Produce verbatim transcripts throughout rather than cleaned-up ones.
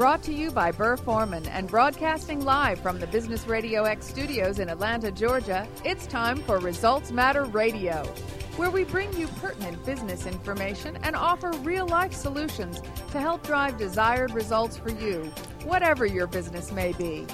Brought to you by Burr Foreman and broadcasting live from the Business Radio X studios in Atlanta, Georgia, it's time for Results Matter Radio, where we bring you pertinent business information and offer real-life solutions to help drive desired results for you, whatever your business may be.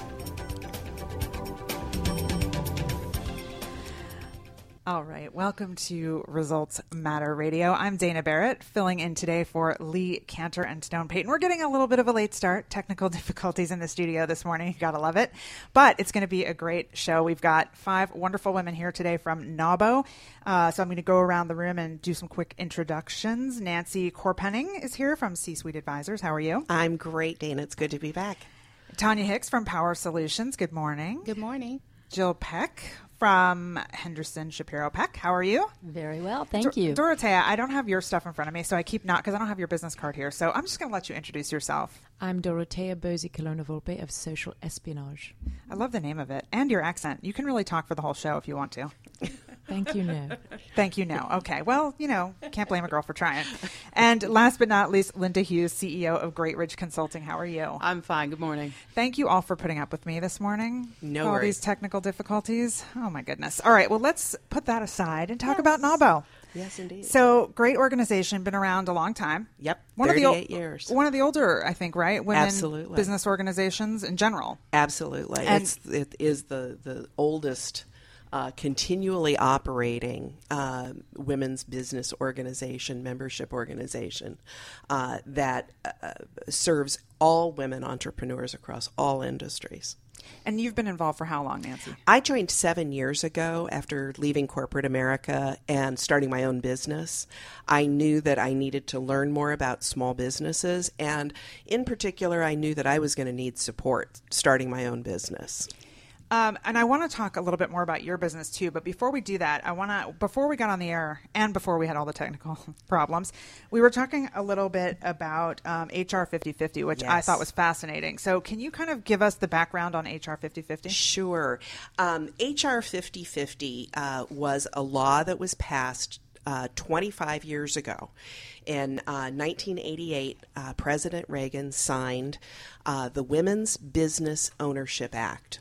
All right. Welcome to Results Matter Radio. I'm Dana Barrett, filling in today for Lee Cantor and Stone Payton. We're getting a little bit of a late start. Technical difficulties in the studio this morning. You gotta love it. But it's going to be a great show. We've got five wonderful women here today from NAWBO. Uh, so I'm going to go around the room and do some quick introductions. Nancy Korpenning is here from C-Suite Advisors. How are you? I'm great, Dana. It's good to be back. Tanya Hicks from Power Solutions. Good morning. Good morning. Jill Peck from Henderson Shapiro Peck. How are you? Very well, thank Dor- you. Dorothea, I don't have your stuff in front of me, so I keep not, because I don't have your business card here. So I'm just going to let you introduce yourself. I'm Dorothea Bozy Colonna Volpe of Social Espionage. I love the name of it and your accent. You can really talk for the whole show if you want to. Thank you, no. Thank you, no. Okay. Well, you know, can't blame a girl for trying. And last but not least, Linda Hughes, C E O of Great Ridge Consulting. How are you? I'm fine. Good morning. Thank you all for putting up with me this morning. No all worries. these technical difficulties. Oh, my goodness. All right. Well, let's put that aside and talk yes. about NAWBO. Yes, indeed. So, great organization, been around a long time. Yep, one thirty-eight of the, years. One of the older, I think, right? Women Absolutely. Business organizations in general. Absolutely. And it's, it is the, the oldest uh, continually operating uh, women's business organization, membership organization uh, that uh, serves all women entrepreneurs across all industries. And you've been involved for how long, Nancy? I joined seven years ago after leaving corporate America and starting my own business. I knew that I needed to learn more about small businesses, and in particular, I knew that I was going to need support starting my own business. Um, and I want to talk a little bit more about your business too. But before we do that, I want to, before we got on the air and before we had all the technical problems, we were talking a little bit about um, H R fifty fifty, which yes. I thought was fascinating. So can you kind of give us the background on H R fifty fifty? Sure. Um, H R fifty fifty uh, was a law that was passed uh, twenty-five years ago. In uh, nineteen eighty-eight, uh, President Reagan signed uh, the Women's Business Ownership Act.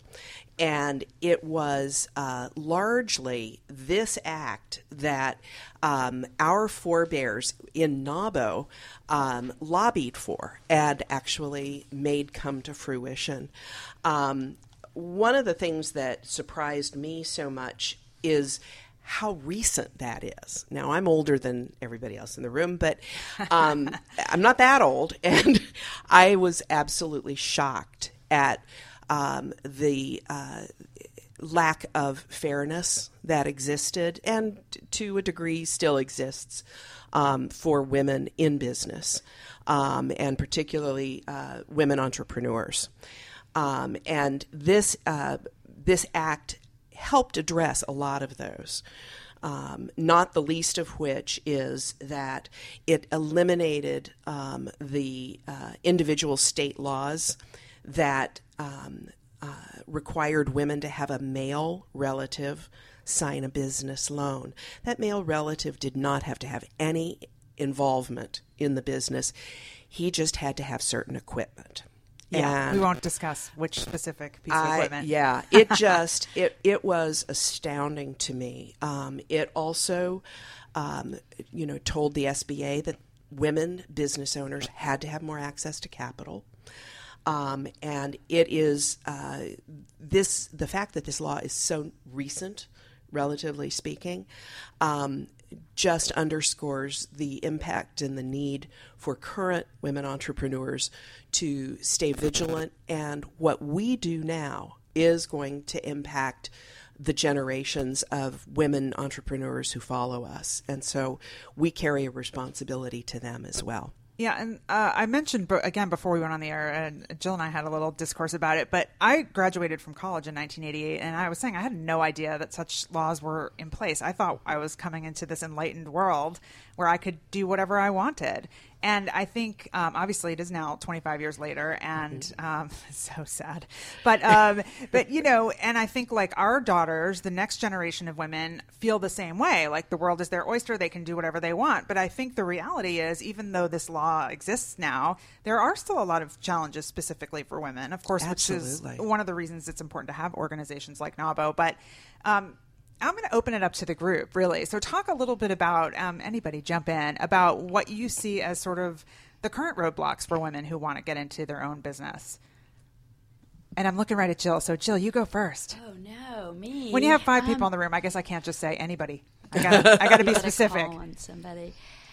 And it was uh, largely this act that um, our forebears in NAWBO um, lobbied for and actually made come to fruition. Um, one of the things that surprised me so much is how recent that is. Now, I'm older than everybody else in the room, but um, I'm not that old. And I was absolutely shocked at Um, the uh, lack of fairness that existed and t- to a degree still exists um, for women in business um, and particularly uh, women entrepreneurs. Um, and this uh, this act helped address a lot of those. Um, not the least of which is that it eliminated um, the uh, individual state laws that um, uh, required women to have a male relative sign a business loan. That male relative did not have to have any involvement in the business. He just had to have certain equipment. Yeah, and we won't discuss which specific piece of I, equipment. Yeah, it just, it, it was astounding to me. Um, it also, um, you know, told the S B A that women business owners had to have more access to capital. Um, and it is uh, this the fact that this law is so recent, relatively speaking, um, just underscores the impact and the need for current women entrepreneurs to stay vigilant. And what we do now is going to impact the generations of women entrepreneurs who follow us. And so we carry a responsibility to them as well. Yeah, and uh, I mentioned, again, before we went on the air, and Jill and I had a little discourse about it, but I graduated from college in nineteen eighty-eight, and I was saying I had no idea that such laws were in place. I thought I was coming into this enlightened world where I could do whatever I wanted. And I think, um, obviously, it is now twenty-five years later, and um, it's so sad. But, um, but you know, and I think like our daughters, the next generation of women, feel the same way. Like the world is their oyster; they can do whatever they want. But I think the reality is, even though this law exists now, there are still a lot of challenges specifically for women, of course, Absolutely. which is one of the reasons it's important to have organizations like NAWBO. But um, I'm going to open it up to the group, really. So talk a little bit about, um, anybody jump in, about what you see as sort of the current roadblocks for women who want to get into their own business. And I'm looking right at Jill. So Jill, you go first. Oh, no, me. When you have five um, people in the room, I guess I can't just say anybody. I got I got to be gotta specific. Call on somebody.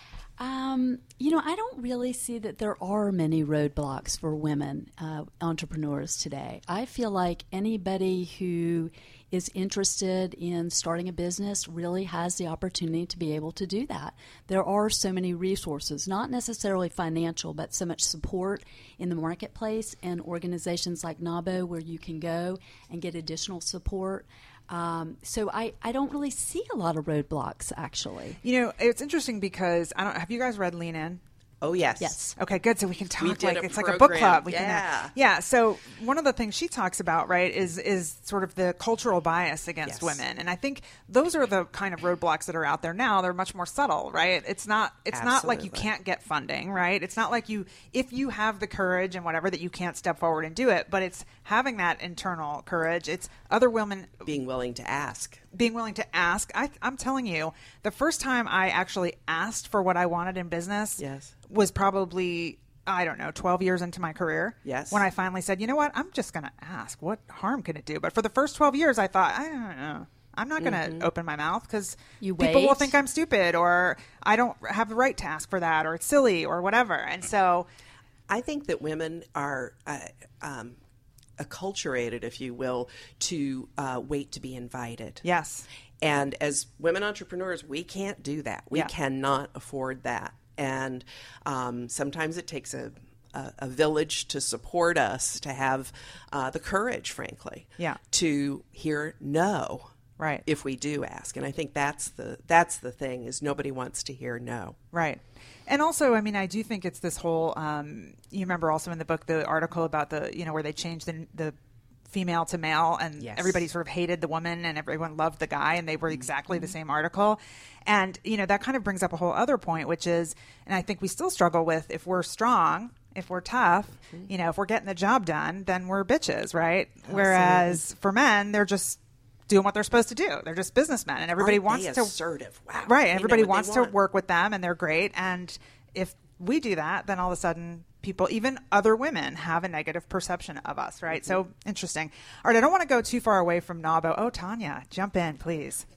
Um, you know, I don't really see that there are many roadblocks for women uh, entrepreneurs today. I feel like anybody who is interested in starting a business really has the opportunity to be able to do that. There are so many resources, not necessarily financial, but so much support in the marketplace and organizations like NAWBO where you can go and get additional support. Um, so I, I don't really see a lot of roadblocks, actually. You know, it's interesting because I don't. Have you guys read Lean In? Oh, yes. Yes. Okay, good. So we can talk We did like a it's like a book program. club. We Yeah. Can, uh, yeah. So one of the things she talks about, right, is is sort of the cultural bias against Yes. women, and I think those are the kind of roadblocks that are out there now. They're much more subtle, right? It's not it's not like you Absolutely. can't get funding, right? It's not like you if you have the courage and whatever that you can't step forward and do it, but it's having that internal courage. It's other women Being willing to ask. being willing to ask. I, I'm telling you, the first time I actually asked for what I wanted in business Yes. was probably, I don't know, twelve years into my career. Yes. When I finally said, you know what, I'm just going to ask. What harm can it do? But for the first twelve years, I thought, I don't know. I'm not going to Mm-hmm. open my mouth because You people will wait. think I'm stupid or I don't have the right to ask for that or it's silly or whatever. And so, I think that women are uh, um, acculturated, if you will, to uh, wait to be invited. yes. And as women entrepreneurs, we can't do that. We Yeah. cannot afford that. And um, sometimes it takes a, a, a village to support us, to have uh, the courage, frankly, Yeah. to hear no. Right. If we do ask. And I think that's the that's the thing, is nobody wants to hear no. Right. And also, I mean, I do think it's this whole, um, you remember also in the book, the article about the, you know, where they changed the, the female to male and Yes. everybody sort of hated the woman and everyone loved the guy and they were exactly the same article. And, you know, that kind of brings up a whole other point, which is, and I think we still struggle with, if we're strong, if we're tough, you know, if we're getting the job done, then we're bitches, right? Whereas for men, they're just doing what they're supposed to do. They're just businessmen and everybody Aren't wants they to assertive. Wow. right. They know Everybody what they wants to want. work with them and they're great. And if we do that, then all of a sudden people, even other women, have a negative perception of us, right? Mm-hmm. So interesting. All right. I don't want to go too far away from NAWBO. Oh, Tanya, jump in, please.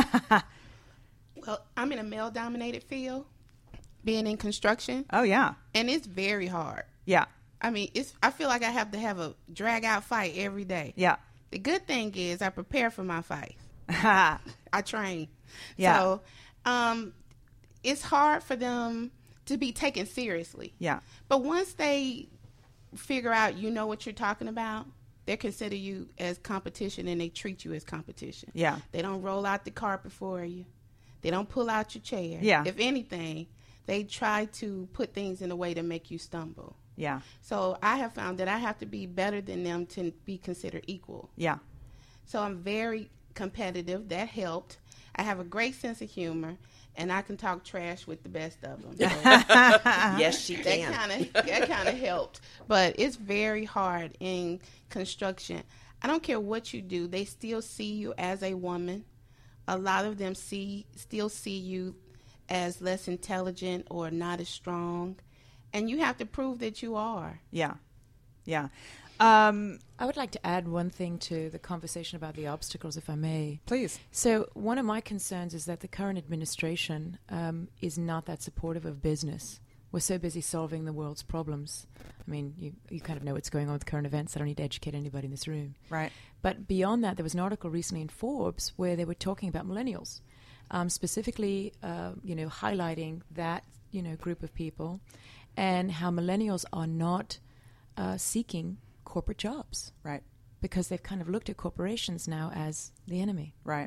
Well, I'm in a male-dominated field, being in construction, Oh, yeah. and it's very hard. Yeah. I mean, it's. I feel like I have to have a drag-out fight every day. Yeah. The good thing is I prepare for my fight. yeah. I train. Yeah. So, um, it's hard for them to be taken seriously. Yeah. But once they figure out you know what you're talking about, they consider you as competition and they treat you as competition. Yeah. They don't roll out the carpet for you. They don't pull out your chair. Yeah. If anything, they try to put things in a way to make you stumble. Yeah. So I have found that I have to be better than them to be considered equal. Yeah. So I'm very competitive. That helped. I have a great sense of humor, and I can talk trash with the best of them. So Yes, she that can. kind of that kind of helped. But it's very hard in construction. I don't care what you do; they still see you as a woman. A lot of them see still see you as less intelligent or not as strong, and you have to prove that you are. Yeah. Yeah. Um, I would like to add one thing to the conversation about the obstacles, if I may. please. So one of my concerns is that the current administration um, is not that supportive of business. We're so busy solving the world's problems. I mean, you, you kind of know what's going on with current events. I don't need to educate anybody in this room. Right. But beyond that, there was an article recently in Forbes where they were talking about millennials, um, specifically, uh, you know, highlighting that, you know, group of people and how millennials are not uh, seeking corporate jobs Right. because they've kind of looked at corporations now as the enemy. Right. Yeah.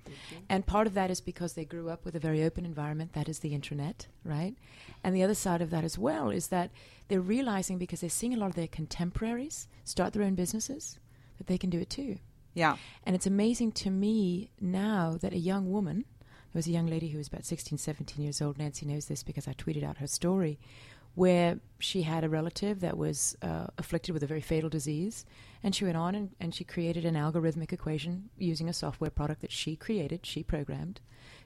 Mm-hmm. And part of that is because they grew up with a very open environment, that is the internet, right? And the other side of that as well is that they're realizing, because they're seeing a lot of their contemporaries start their own businesses, that they can do it too. Yeah. And it's amazing to me now that a young woman, there was a young lady who was about sixteen, seventeen years old, Nancy knows this because I tweeted out her story, where she had a relative that was uh, afflicted with a very fatal disease, and she went on and, and she created an algorithmic equation using a software product that she created, she programmed,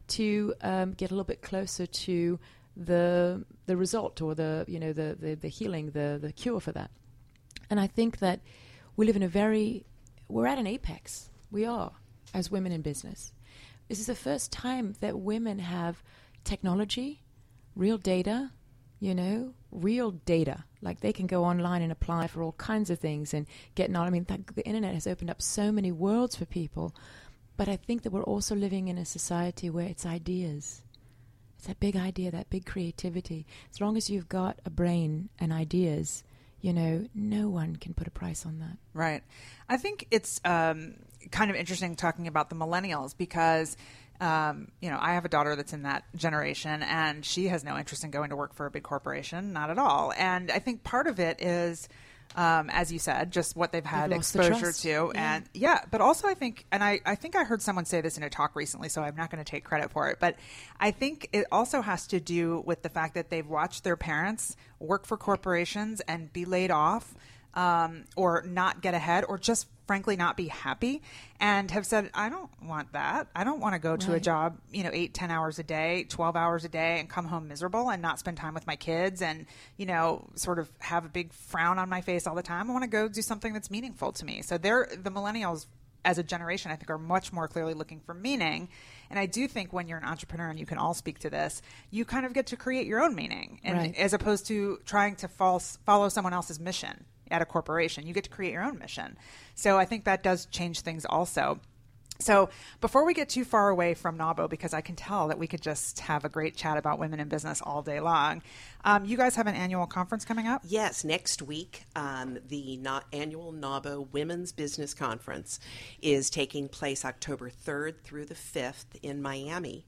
to um, get a little bit closer to the the result, or the you know the the, the healing, the the cure for that. And I think that we live in a very we're at an apex. We are, as women in business. This is the first time that women have technology, real data, you know, real data. Like they can go online and apply for all kinds of things and get knowledge. I mean, that, the internet has opened up so many worlds for people. But I think that we're also living in a society where it's ideas. It's that big idea, that big creativity. As long as you've got a brain and ideas, you know, no one can put a price on that. Right. I think it's um, kind of interesting talking about the millennials because, um, you know, I have a daughter that's in that generation and she has no interest in going to work for a big corporation, not at all. And I think part of it is, um, as you said, just what they've had they've exposure the to. yeah. And yeah, but also I think, and I, I think I heard someone say this in a talk recently, so I'm not going to take credit for it, but I think it also has to do with the fact that they've watched their parents work for corporations and be laid off, um, or not get ahead, or just frankly not be happy, and have said, I don't want that. I don't want to go to Right. a job, you know, eight, ten hours a day, twelve hours a day, and come home miserable and not spend time with my kids and, you know, sort of have a big frown on my face all the time. I want to go do something that's meaningful to me. So they're, the millennials as a generation, I think, are much more clearly looking for meaning. And I do think when you're an entrepreneur, and you can all speak to this, you kind of get to create your own meaning, and Right. as opposed to trying to false, follow someone else's mission at a corporation. You get to create your own mission. So I think that does change things also. So before we get too far away from NAWBO, because I can tell that we could just have a great chat about women in business all day long, um, you guys have an annual conference coming up? Yes, next week, um, the not annual NAWBO Women's Business Conference is taking place October third through the fifth in Miami.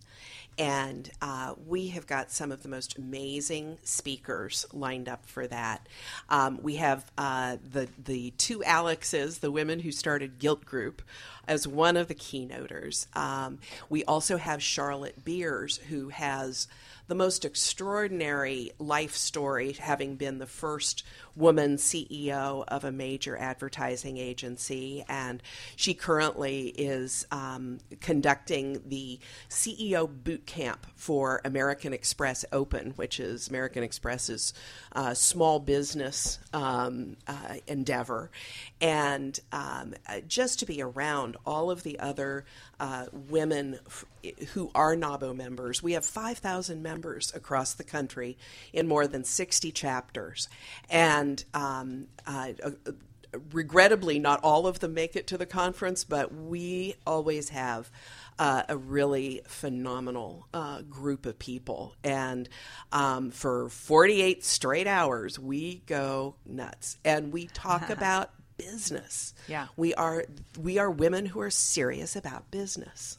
And uh, we have got some of the most amazing speakers lined up for that. Um, we have uh, the the two Alexes, the women who started Gilt Group, as one of the keynoters. Um, we also have Charlotte Beers, who has the most extraordinary life story, having been the first woman C E O of a major advertising agency. And she currently is um, conducting the C E O boot camp for American Express Open, which is American Express's uh, small business um, uh, endeavor. And um, just to be around all of the other uh, women f- who are NAWBO members. We have five thousand members across the country in more than sixty chapters. And um, uh, uh, regrettably, not all of them make it to the conference, but we always have uh, a really phenomenal uh, group of people. And um, for forty-eight straight hours, we go nuts. And we talk about business. Yeah. We are we are women who are serious about business,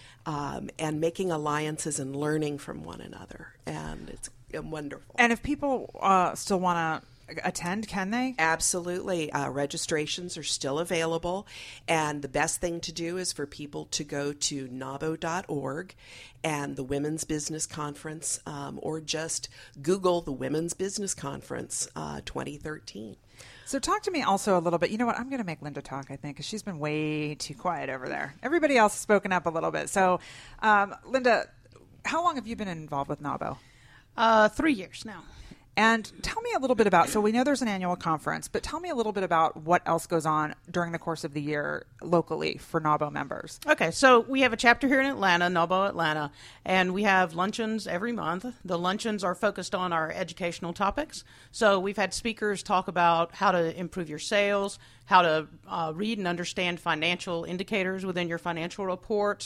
um, and making alliances and learning from one another, and it's wonderful. And if people uh, still want to attend, can they? Absolutely. Uh, registrations are still available, and the best thing to do is for people to go to nawbo dot org and the Women's Business Conference, um, or just Google the Women's Business Conference uh, twenty thirteen. So talk to me also a little bit. You know what? I'm going to make Linda talk, I think, because she's been way too quiet over there. Everybody else has spoken up a little bit. So, um, Linda, how long have you been involved with NAWBO? Uh, three years now. And tell me a little bit about, so we know there's an annual conference, but tell me a little bit about what else goes on during the course of the year locally for NAWBO members. Okay, so we have a chapter here in Atlanta, NAWBO Atlanta, and we have luncheons every month. The luncheons are focused on our educational topics. So we've had speakers talk about how to improve your sales, how to uh, read and understand financial indicators within your financial reports,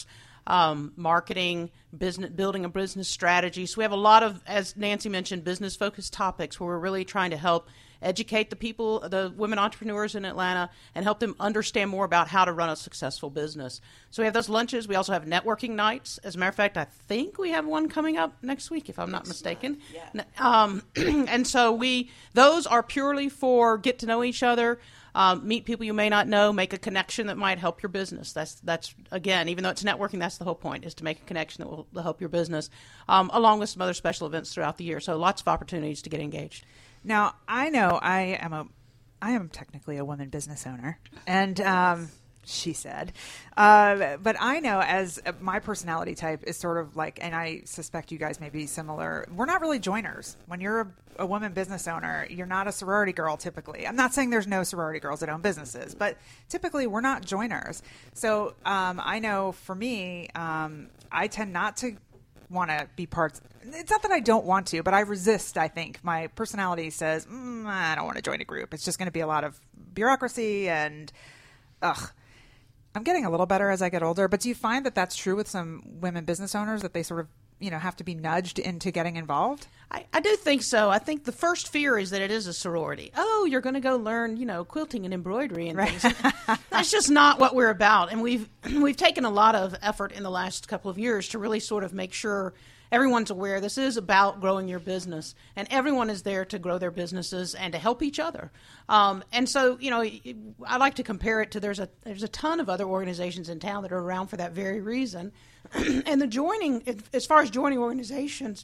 um, marketing, business, building a business strategy. So we have a lot of, as Nancy mentioned, business-focused topics where we're really trying to help educate the people, the women entrepreneurs in Atlanta, and help them understand more about how to run a successful business. So we have those lunches. We also have networking nights. As a matter of fact, I think we have one coming up next week, if I'm not mistaken. Yeah. Um, and so we those are purely for get to know each other, um, meet people you may not know, make a connection that might help your business. That's that's again, even though it's networking, that's the whole point, is to make a connection that will, will help your business, um, along with some other special events throughout the year. So lots of opportunities to get engaged. Now, I know I am a, I am technically a woman business owner, and um, she said, uh, but I know as uh, my personality type is sort of like, and I suspect you guys may be similar. We're not really joiners. When you're a, a woman business owner, you're not a sorority girl typically. I'm not saying there's no sorority girls that own businesses, but typically we're not joiners. So um, I know for me, um, I tend not to want to be parts. It's not that I don't want to, but I resist, I think. My personality says, mm, I don't want to join a group. It's just going to be a lot of bureaucracy and, ugh. I'm getting a little better as I get older, but do you find that that's true with some women business owners, that they sort of, you know, have to be nudged into getting involved? I, I do think so. I think the first fear is that it is a sorority. Oh, you're going to go learn, you know, quilting and embroidery and right. things. That's just not what we're about. And we've we've taken a lot of effort in the last couple of years to really sort of make sure everyone's aware this is about growing your business, and everyone is there to grow their businesses and to help each other. Um, and so, you know, I like to compare it to there's a there's a ton of other organizations in town that are around for that very reason. And the joining, as far as joining organizations,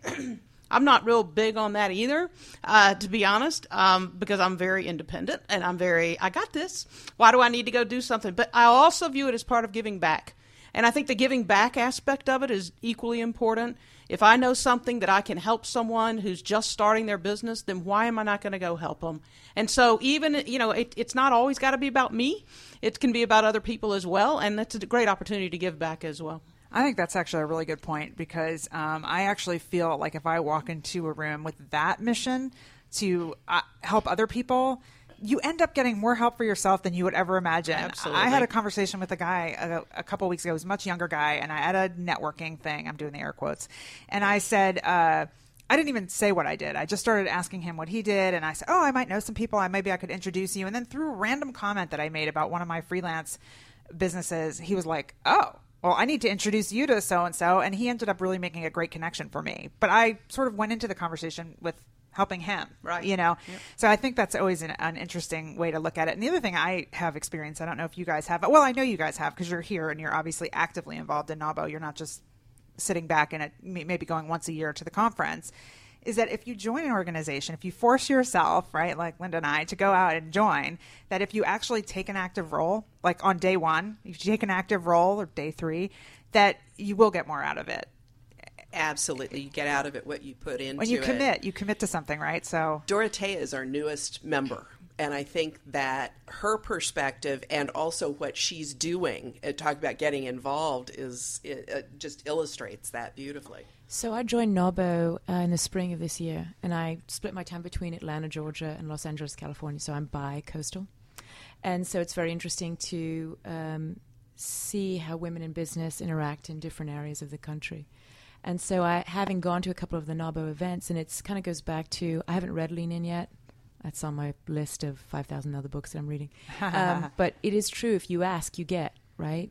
I'm not real big on that either, uh, to be honest, um, because I'm very independent and I'm very, I got this. Why do I need to go do something? But I also view it as part of giving back. And I think the giving back aspect of it is equally important. If I know something that I can help someone who's just starting their business, then why am I not going to go help them? And so even, you know, it, it's not always got to be about me. It can be about other people as well. And that's a great opportunity to give back as well. I think that's actually a really good point, because um, I actually feel like if I walk into a room with that mission to uh, help other people, you end up getting more help for yourself than you would ever imagine. Absolutely. I had a conversation with a guy a, a couple of weeks ago. He was a much younger guy, and I had a networking thing. I'm doing the air quotes. And I said, uh, I didn't even say what I did. I just started asking him what he did. And I said, oh, I might know some people. I Maybe I could introduce you. And then through a random comment that I made about one of my freelance businesses, he was like, oh, well, I need to introduce you to so-and-so. And he ended up really making a great connection for me. But I sort of went into the conversation with helping him, right? You know, yep. So I think that's always an, an interesting way to look at it. And the other thing I have experienced, I don't know if you guys have, well, I know you guys have, because you're here and you're obviously actively involved in NAWBO. You're not just sitting back and maybe going once a year to the conference. Is that if you join an organization, if you force yourself, right, like Linda and I, to go out and join, that if you actually take an active role, like on day one, if you take an active role, or day three, that you will get more out of it. Absolutely. You get out of it what you put into it. When you commit, it. you commit to something, right? So Dorothea is our newest member. And I think that her perspective and also what she's doing, uh, talk about getting involved, is it, uh, just illustrates that beautifully. So I joined NAWBO uh, in the spring of this year, and I split my time between Atlanta, Georgia, and Los Angeles, California. So I'm bi-coastal. And so it's very interesting to um, see how women in business interact in different areas of the country. And so I, having gone to a couple of the NAWBO events, and it kind of goes back to, I haven't read Lean In yet. That's on my list of five thousand other books that I'm reading. um, but it is true, if you ask, you get, right?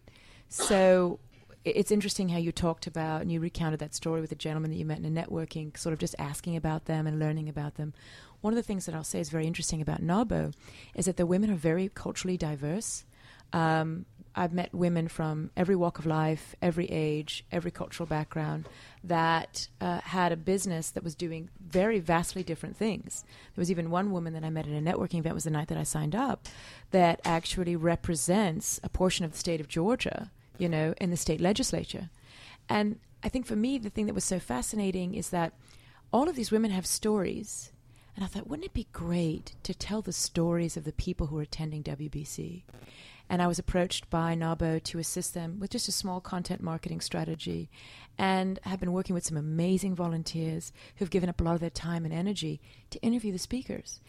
So it's interesting how you talked about, and you recounted that story with the gentleman that you met in a networking, sort of just asking about them and learning about them. One of the things that I'll say is very interesting about NAWBO is that the women are very culturally diverse. Um, I've met women from every walk of life, every age, every cultural background that uh, had a business that was doing very vastly different things. There was even one woman that I met at a networking event, was the night that I signed up, that actually represents a portion of the state of Georgia, you know, in the state legislature. And I think for me, the thing that was so fascinating is that all of these women have stories. And I thought, wouldn't it be great to tell the stories of the people who are attending W B C? And I was approached by NAWBO to assist them with just a small content marketing strategy, and have been working with some amazing volunteers who've given up a lot of their time and energy to interview the speakers.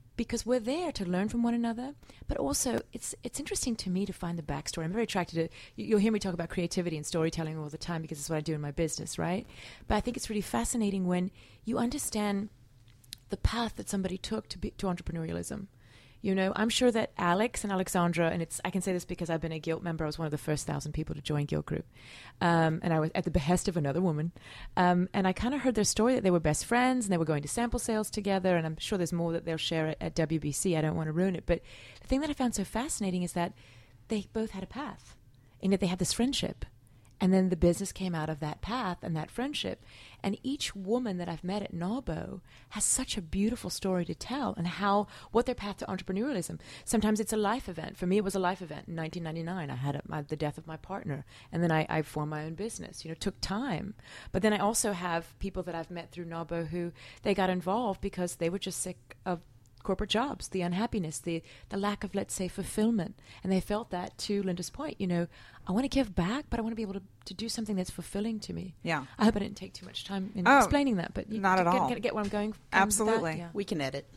because we're there to learn from one another, but also it's it's interesting to me to find the backstory. I'm very attracted to, you'll hear me talk about creativity and storytelling all the time because it's what I do in my business, right? But I think it's really fascinating when you understand the path that somebody took to be, to entrepreneurialism. You know, I'm sure that Alex and Alexandra, and it's I can say this because I've been a Guild member. I was one of the first thousand people to join Guild Group. Um, and I was at the behest of another woman. Um, and I kind of heard their story that they were best friends and they were going to sample sales together. And I'm sure there's more that they'll share at, at W B C. I don't want to ruin it. But the thing that I found so fascinating is that they both had a path and that they had this friendship. And then the business came out of that path and that friendship. And each woman that I've met at NAWBO has such a beautiful story to tell and how, what their path to entrepreneurialism. Sometimes it's a life event. For me, it was a life event. In nineteen ninety-nine, I had a, my, the death of my partner. And then I, I formed my own business. You know, it took time. But then I also have people that I've met through NAWBO who they got involved because they were just sick of corporate jobs, the unhappiness, the the lack of, let's say, fulfillment. And they felt that, to Linda's point, you know, I want to give back, but I want to be able to, to do something that's fululfilling to me. Yeah. I hope I didn't take too much time in Oh, explaining that, but you not at get, all. Get, get where I'm going from Absolutely. that? Yeah. We can edit.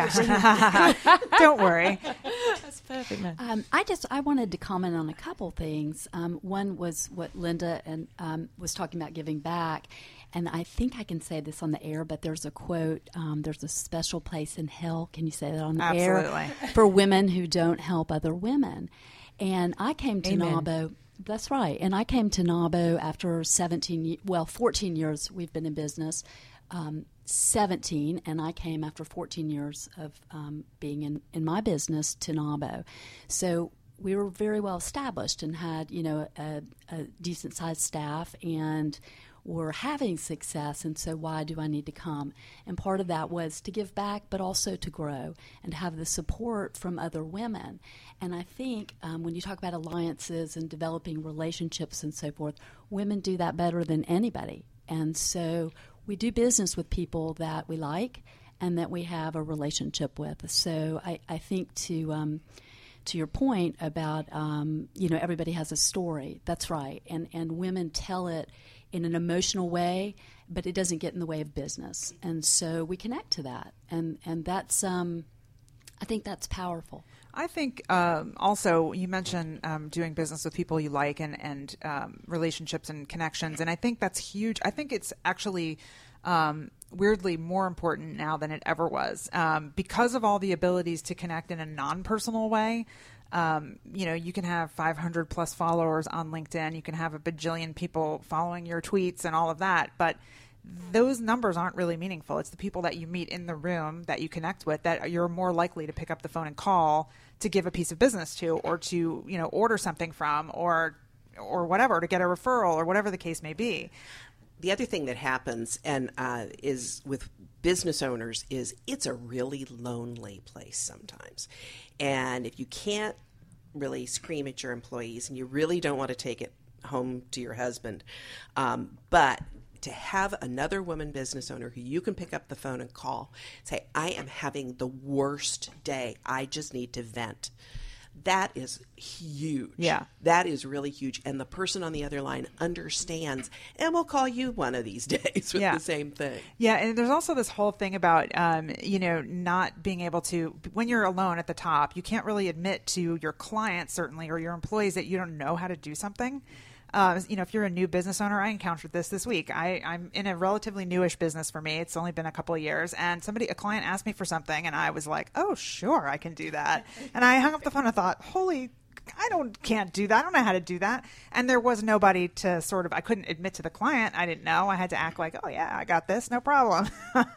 Yeah. Don't worry. That's perfect. No. Um, I just I wanted to comment on a couple things. Um, one was what Linda and um, was talking about giving back, and I think I can say this on the air. But there's a quote: um, "There's a special place in hell." Can you say that on the Absolutely. air? For women who don't help other women. And I came to Amen. NAWBO. That's right. And I came to NAWBO after seventeen, ye- well, fourteen years we've been in business. Um, seventeen, and I came after fourteen years of um, being in, in my business to NAWBO. So we were very well established and had, you know, a, a decent-sized staff and were having success, and so why do I need to come? And part of that was to give back, but also to grow and have the support from other women. And I think um, when you talk about alliances and developing relationships and so forth, women do that better than anybody. And so we do business with people that we like and that we have a relationship with. So I, I think to um, to your point about, um, you know, everybody has a story. That's right. And, and women tell it in an emotional way, but it doesn't get in the way of business. And so we connect to that. And, and that's, um, I think that's powerful. I think um, also you mentioned um, doing business with people you like and, and um, relationships and connections. And I think that's huge. I think it's actually um, weirdly more important now than it ever was um, because of all the abilities to connect in a non-personal way. Um, you know, you can have five hundred plus followers on LinkedIn. You can have a bajillion people following your tweets and all of that. But those numbers aren't really meaningful. It's the people that you meet in the room that you connect with that you're more likely to pick up the phone and call to give a piece of business to, or to, you know, order something from, or or whatever, to get a referral, or whatever the case may be. The other thing that happens and uh, is with business owners is it's a really lonely place sometimes. And if you can't really scream at your employees and you really don't want to take it home to your husband, um, but to have another woman business owner who you can pick up the phone and call, say, I am having the worst day. I just need to vent. That is huge. Yeah. That is really huge. And the person on the other line understands and will call you one of these days with Yeah. the same thing. Yeah, and there's also this whole thing about, um, you know, not being able to, when you're alone at the top, you can't really admit to your clients, certainly, or your employees that you don't know how to do something. Uh, you know, if you're a new business owner, I encountered this this week. I, I'm in a relatively newish business for me. It's only been a couple of years. And somebody, a client asked me for something, and I was like, oh, sure, I can do that. And I hung up the phone and thought, holy, I don't can't do that. I don't know how to do that. And there was nobody to sort of, I couldn't admit to the client. I didn't know. I had to act like, oh, yeah, I got this. No problem.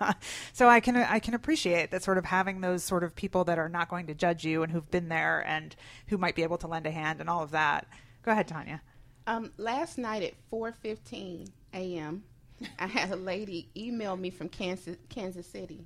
So I can I can appreciate that, sort of having those sort of people that are not going to judge you and who've been there and who might be able to lend a hand and all of that. Go ahead, Tanya. Um, last night at four fifteen a.m., I had a lady email me from Kansas, Kansas City,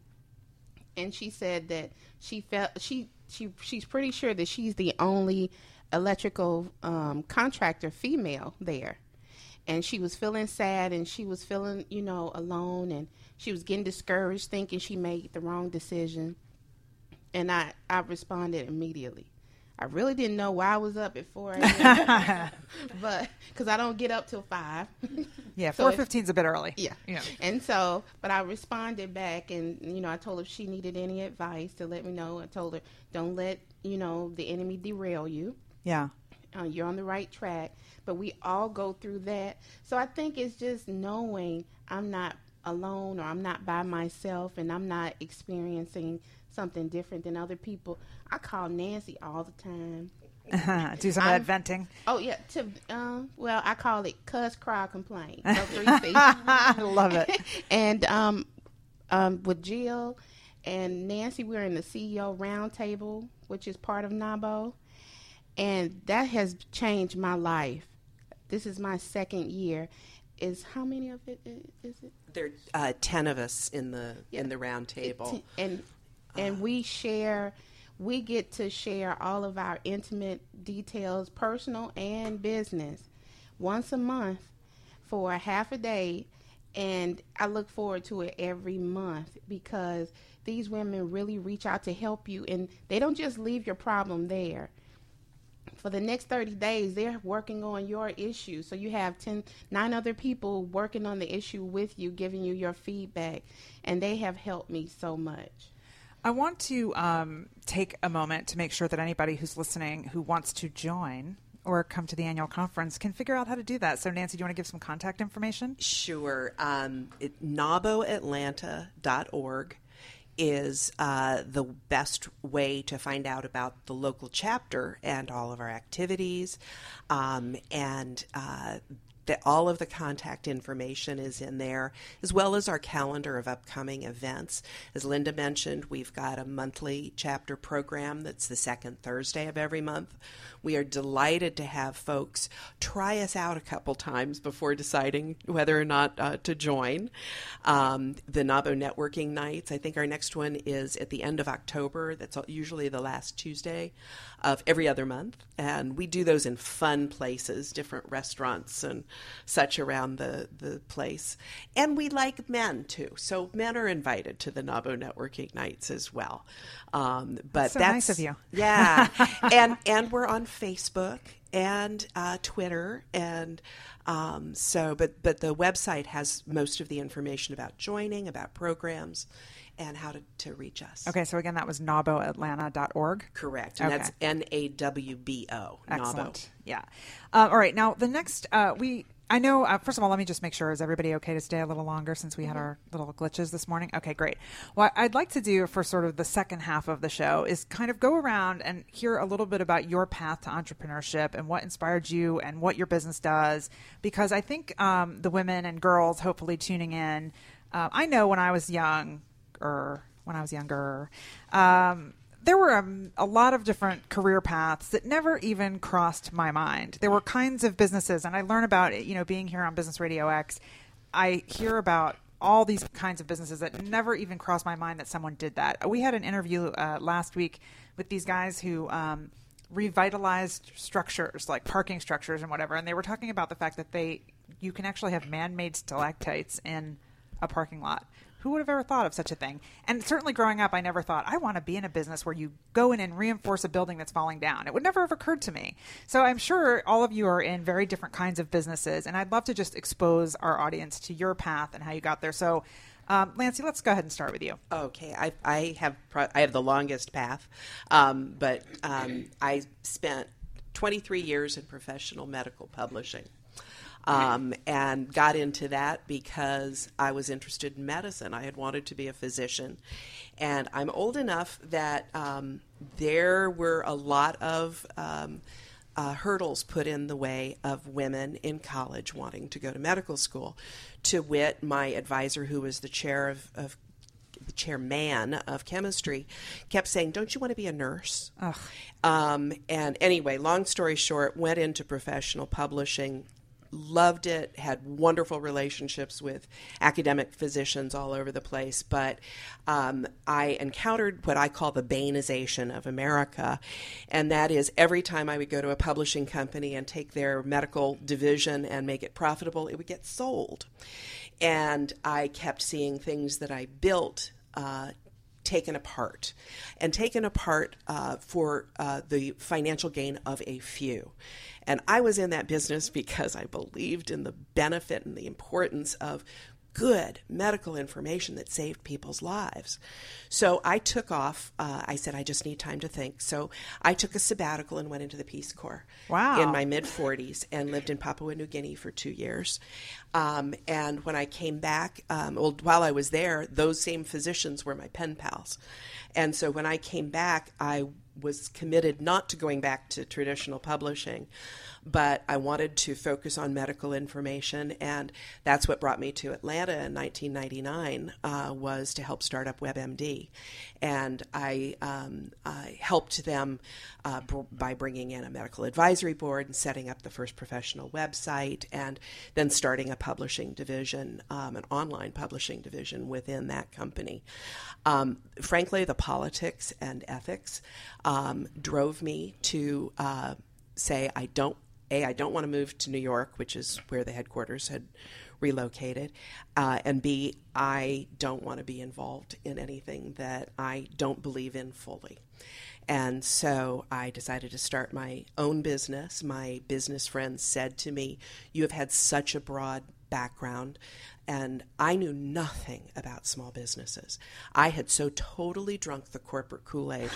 and she said that she felt she she she's pretty sure that she's the only electrical um, contractor female there, and she was feeling sad and she was feeling, you know, alone, and she was getting discouraged, thinking she made the wrong decision. And I I responded immediately. I really didn't know why I was up at four a.m. but because I don't get up till five. Yeah, So four if- fifteen is a bit early. Yeah. Yeah. And so, but I responded back, and, you know, I told her if she needed any advice to let me know. I told her, don't let, you know, the enemy derail you. Yeah. Uh, you're on the right track. But we all go through that. So I think it's just knowing I'm not alone, or I'm not by myself, and I'm not experiencing something different than other people. I call Nancy all the time. Do some of that I'm- venting. Oh, yeah. To um, well, I call it cuss, cry, complain. So three C's. I love it. And um, um, with Jill and Nancy, we're in the C E O roundtable, which is part of NABO. And that has changed my life. This is my second year. Is how many of it i- is it? There are uh, ten of us in the in the round table. T- And and we share, we get to share all of our intimate details, personal and business, once a month for a half a day. And I look forward to it every month because these women really reach out to help you, and they don't just leave your problem there. For the next thirty days, they're working on your issue. So you have ten, nine other people working on the issue with you, giving you your feedback, and they have helped me so much. I want to um, take a moment to make sure that anybody who's listening who wants to join or come to the annual conference can figure out how to do that. So, Nancy, do you want to give some contact information? Sure. Um, it, nabo atlanta dot org is uh, the best way to find out about the local chapter and all of our activities. Um, and uh, the, all of the contact information is in there, as well as our calendar of upcoming events. As Linda mentioned, we've got a monthly chapter program that's the second Thursday of every month. We are delighted to have folks try us out a couple times before deciding whether or not uh, to join. Um, the NABO Networking Nights, I think our next one is at the end of October. That's usually the last Tuesday of every other month. And we do those in fun places, different restaurants and such around the, the place. And we like men, too. So men are invited to the NABO Networking Nights as well. Um, but That's so that's nice of you. Yeah. and and we're on Facebook and uh, Twitter, and um, so but but the website has most of the information about joining, about programs, and how to, to reach us. Okay, so again, that was nabo atlanta dot org. Correct, and Okay. that's N A W B O. Excellent. Yeah. Uh, all right. Now, the next, uh, we, I know, uh, first of all, let me just make sure, is everybody okay to stay a little longer since we had our little glitches this morning? Okay, great. What I'd like to do for sort of the second half of the show is kind of go around and hear a little bit about your path to entrepreneurship and what inspired you and what your business does, because I think um, the women and girls hopefully tuning in, uh, I know when I was young, or when I was younger, um, there were a, a lot of different career paths that never even crossed my mind. There were kinds of businesses, and I learn about it, you know, being here on Business Radio X, I hear about all these kinds of businesses that never even crossed my mind that someone did that. We had an interview uh, last week with these guys who um, revitalized structures, like parking structures and whatever, and they were talking about the fact that they you can actually have man-made stalactites in a parking lot. Who would have ever thought of such a thing? And certainly growing up, I never thought, I want to be in a business where you go in and reinforce a building that's falling down. It would never have occurred to me. So I'm sure all of you are in very different kinds of businesses, and I'd love to just expose our audience to your path and how you got there. So, um, Lancy, let's go ahead and start with you. Okay, I, I have pro- I have the longest path, um, but um, I spent twenty-three years in professional medical publishing. Um, and got into that because I was interested in medicine. I had wanted to be a physician. And I'm old enough that um, there were a lot of um, uh, hurdles put in the way of women in college wanting to go to medical school. To wit, my advisor, who was the chair of, of the chairman of chemistry, kept saying, don't you want to be a nurse? Ugh. Um, and anyway, long story short, went into professional publishing. Loved it, had wonderful relationships with academic physicians all over the place, but um, I encountered what I call the Bainization of America, and that is every time I would go to a publishing company and take their medical division and make it profitable, it would get sold. And I kept seeing things that I built uh, taken apart, and taken apart uh, for uh, the financial gain of a few. And I was in that business because I believed in the benefit and the importance of good medical information that saved people's lives. So I took off. Uh, I said, I just need time to think. So I took a sabbatical and went into the Peace Corps. Wow. In my mid-forties, and lived in Papua New Guinea for two years. Um, and when I came back, um, well, while I was there, those same physicians were my pen pals. And so when I came back, I was committed not to going back to traditional publishing, but I wanted to focus on medical information, and that's what brought me to Atlanta in nineteen ninety-nine, uh, was to help start up WebMD. And I, um, I helped them uh, br- by bringing in a medical advisory board and setting up the first professional website, and then starting a publishing division, um, an online publishing division within that company. Um, frankly, the politics and ethics um, drove me to uh, say, I don't A, I don't want to move to New York, which is where the headquarters had relocated, uh, and B, I don't want to be involved in anything that I don't believe in fully. And so I decided to start my own business. My business friends said to me, you have had such a broad background, and I knew nothing about small businesses. I had so totally drunk the corporate Kool-Aid.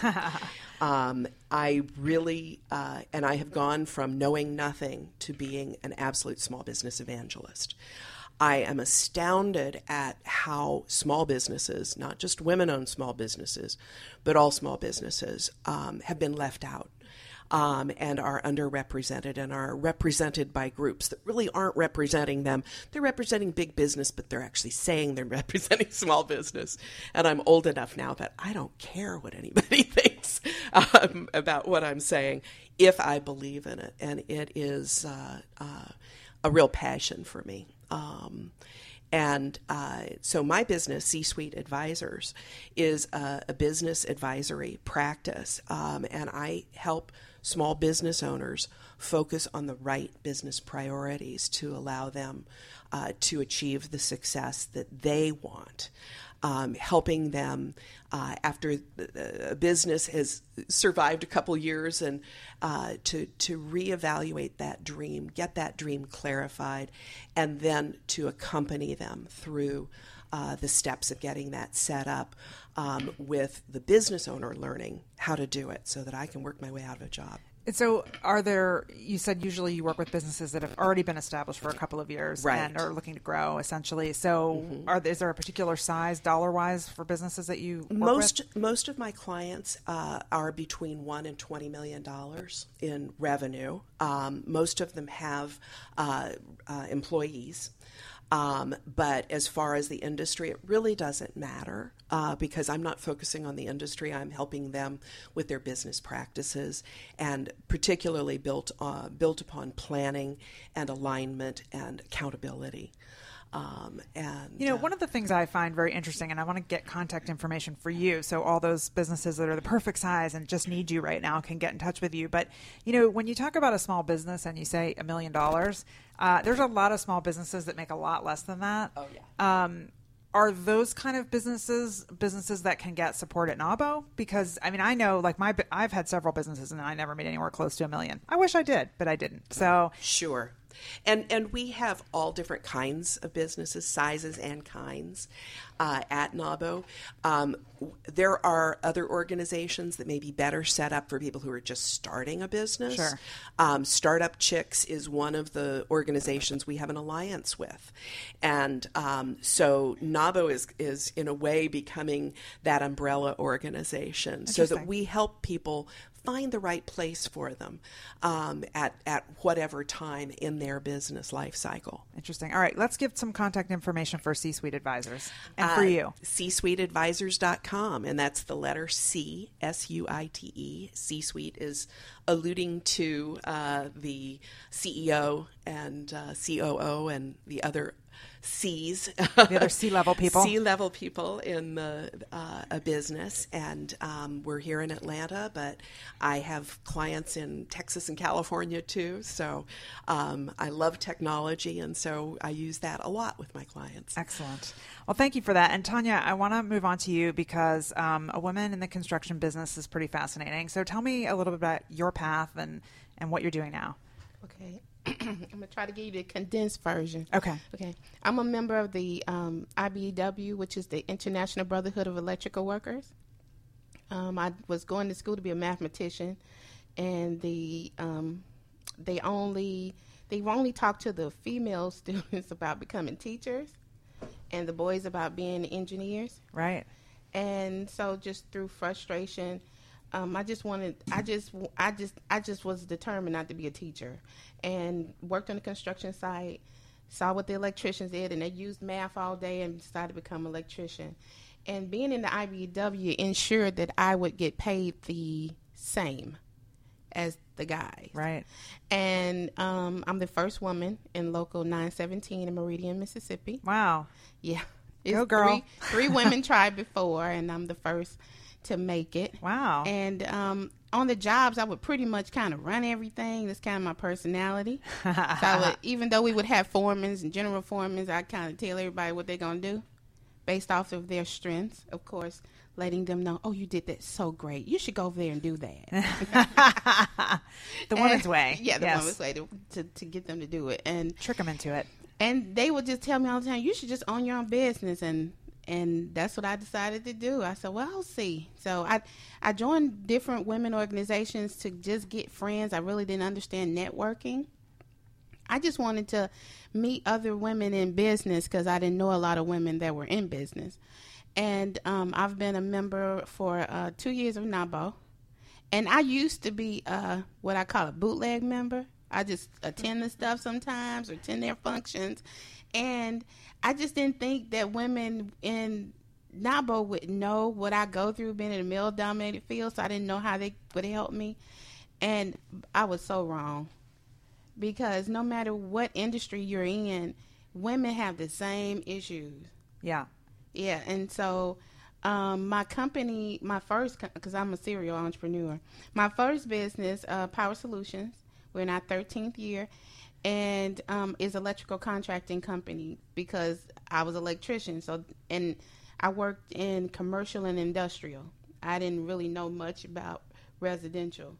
um, I really, uh, and I have gone from knowing nothing to being an absolute small business evangelist. I am astounded at how small businesses, not just women-owned small businesses, but all small businesses, um, have been left out. Um, and are underrepresented and are represented by groups that really aren't representing them. They're representing big business, but they're actually saying they're representing small business. And I'm old enough now that I don't care what anybody thinks um, about what I'm saying if I believe in it. And it is uh, uh, a real passion for me. Um, And uh, so my business, C-Suite Advisors, is a, a business advisory practice, um, and I help small business owners focus on the right business priorities to allow them uh, to achieve the success that they want. Um, helping them uh, after a business has survived a couple years and uh, to to reevaluate that dream, get that dream clarified, and then to accompany them through uh, the steps of getting that set up um, with the business owner learning how to do it so that I can work my way out of a job. And so are there, you said usually you work with businesses that have already been established for a couple of years right. and are looking to grow, essentially. So mm-hmm. are, is there a particular size, dollar-wise, for businesses that you work most, with? Most of my clients uh, are between one and twenty million dollars in revenue. Um, most of them have uh, uh, employees. Um, but as far as the industry, it really doesn't matter uh, because I'm not focusing on the industry. I'm helping them with their business practices, and particularly built uh, built upon planning and alignment and accountability. Um, and you know, uh, one of the things I find very interesting, and I want to get contact information for you, so all those businesses that are the perfect size and just need you right now can get in touch with you. But you know, when you talk about a small business and you say a million dollars, uh, there's a lot of small businesses that make a lot less than that. Oh yeah. Um, are those kind of businesses businesses that can get support at NAWBO? Because I mean, I know, like my, I've had several businesses and I never made anywhere close to a million. I wish I did, but I didn't. So sure. And and we have all different kinds of businesses, sizes and kinds, uh, at NAWBO. Um, there are other organizations that may be better set up for people who are just starting a business. Sure. Um, Startup Chicks is one of the organizations we have an alliance with. And um, so NAWBO is, is, in a way, becoming that umbrella organization so that we help people find the right place for them um, at, at whatever time in their business life cycle. Interesting. All right, let's give some contact information for C-Suite Advisors and for uh, you. C suite advisors dot com, and that's the letter C, S U I T E. C-Suite is alluding to uh, the C E O and uh, C O O and the other C's, the other C-level people, C-level people in the uh, a business, and um, we're here in Atlanta, but I have clients in Texas and California too. So um, I love technology, and so I use that a lot with my clients. Excellent. Well, thank you for that. And Tanya, I want to move on to you because um, a woman in the construction business is pretty fascinating. So tell me a little bit about your path and, and what you're doing now. Okay. I'm going to try to give you the condensed version. Okay. Okay. I'm a member of the um, I B E W, which is the International Brotherhood of Electrical Workers. Um, I was going to school to be a mathematician, and the um, they only they only talk to the female students about becoming teachers, and the boys about being engineers. Right. And so, just through frustration, Um, I just wanted, I just, I just, I just was determined not to be a teacher, and worked on the construction site, saw what the electricians did, and they used math all day, and decided to become an electrician. And being in the I B E W ensured that I would get paid the same as the guys. Right. And um, I'm the first woman in local nine seventeen in Meridian, Mississippi. Wow. Yeah. Go, girl. Three, three women tried before, and I'm the first to make it. Wow. And um, on the jobs, I would pretty much kind of run everything. That's kind of my personality. So I would, even though we would have foremans and general foremans, I kind of tell everybody what they're going to do based off of their strengths. Of course, letting them know, oh, you did that so great. You should go over there and do that. The woman's and, way. Yeah, the yes. woman's way to, to, to get them to do it. And trick them into it. And they would just tell me all the time, you should just own your own business. And And that's what I decided to do. I said, well, I'll see. So I I joined different women organizations to just get friends. I really didn't understand networking. I just wanted to meet other women in business because I didn't know a lot of women that were in business. And um, I've been a member for uh, two years of NABO. And I used to be uh, what I call a bootleg member. I just attend the stuff sometimes or attend their functions. And I just didn't think that women in NABO would know what I go through being in a male-dominated field, so I didn't know how they would help me. And I was so wrong, because no matter what industry you're in, women have the same issues. Yeah. Yeah, and so um, my company, my first, because I'm a serial entrepreneur, my first business, uh, Power Solutions, we're in our thirteenth year, and um, is electrical contracting company because I was an electrician. So, and I worked in commercial and industrial. I didn't really know much about residential.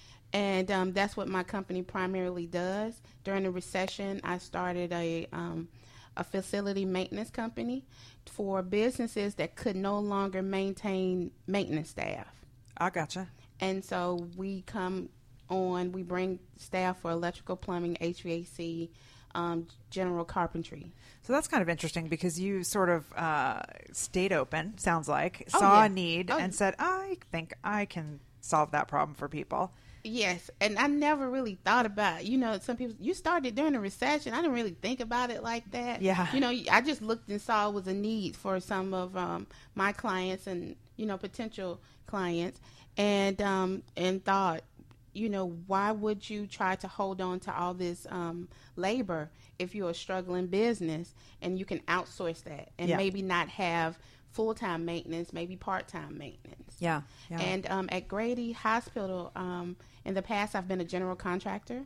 And um, that's what my company primarily does. During the recession, I started a um, a facility maintenance company for businesses that could no longer maintain maintenance staff. I gotcha. And so we come on, we bring staff for electrical, plumbing, H V A C, um, general carpentry. So that's kind of interesting because you sort of uh, stayed open, sounds like, Oh, saw yeah. a need Oh, and said, I think I can solve that problem for people. Yes, and I never really thought about, you know, some people, you started during the recession. I didn't really think about it like that. Yeah. You know, I just looked and saw it was a need for some of um, my clients and, you know, potential clients, and um, and thought, you know, why would you try to hold on to all this um, labor if you're a struggling business and you can outsource that and Yeah. maybe not have full-time maintenance, maybe part-time maintenance. Yeah. yeah. And um, at Grady Hospital, um, in the past, I've been a general contractor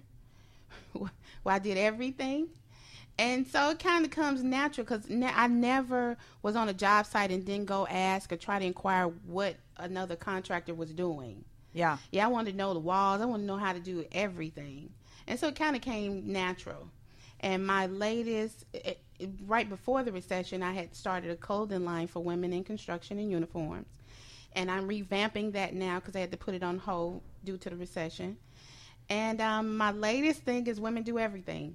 where I did everything. And so it kind of comes natural because ne- I never was on a job site and didn't go ask or try to inquire what another contractor was doing. yeah. Yeah, I wanted to know the walls. I wanted to know how to do everything. And so it kind of came natural. And my latest, it, it, right before the recession, I had started a clothing line for women in construction and uniforms. And I'm revamping that now because I had to put it on hold due to the recession. And um, my latest thing is Women Do Everything.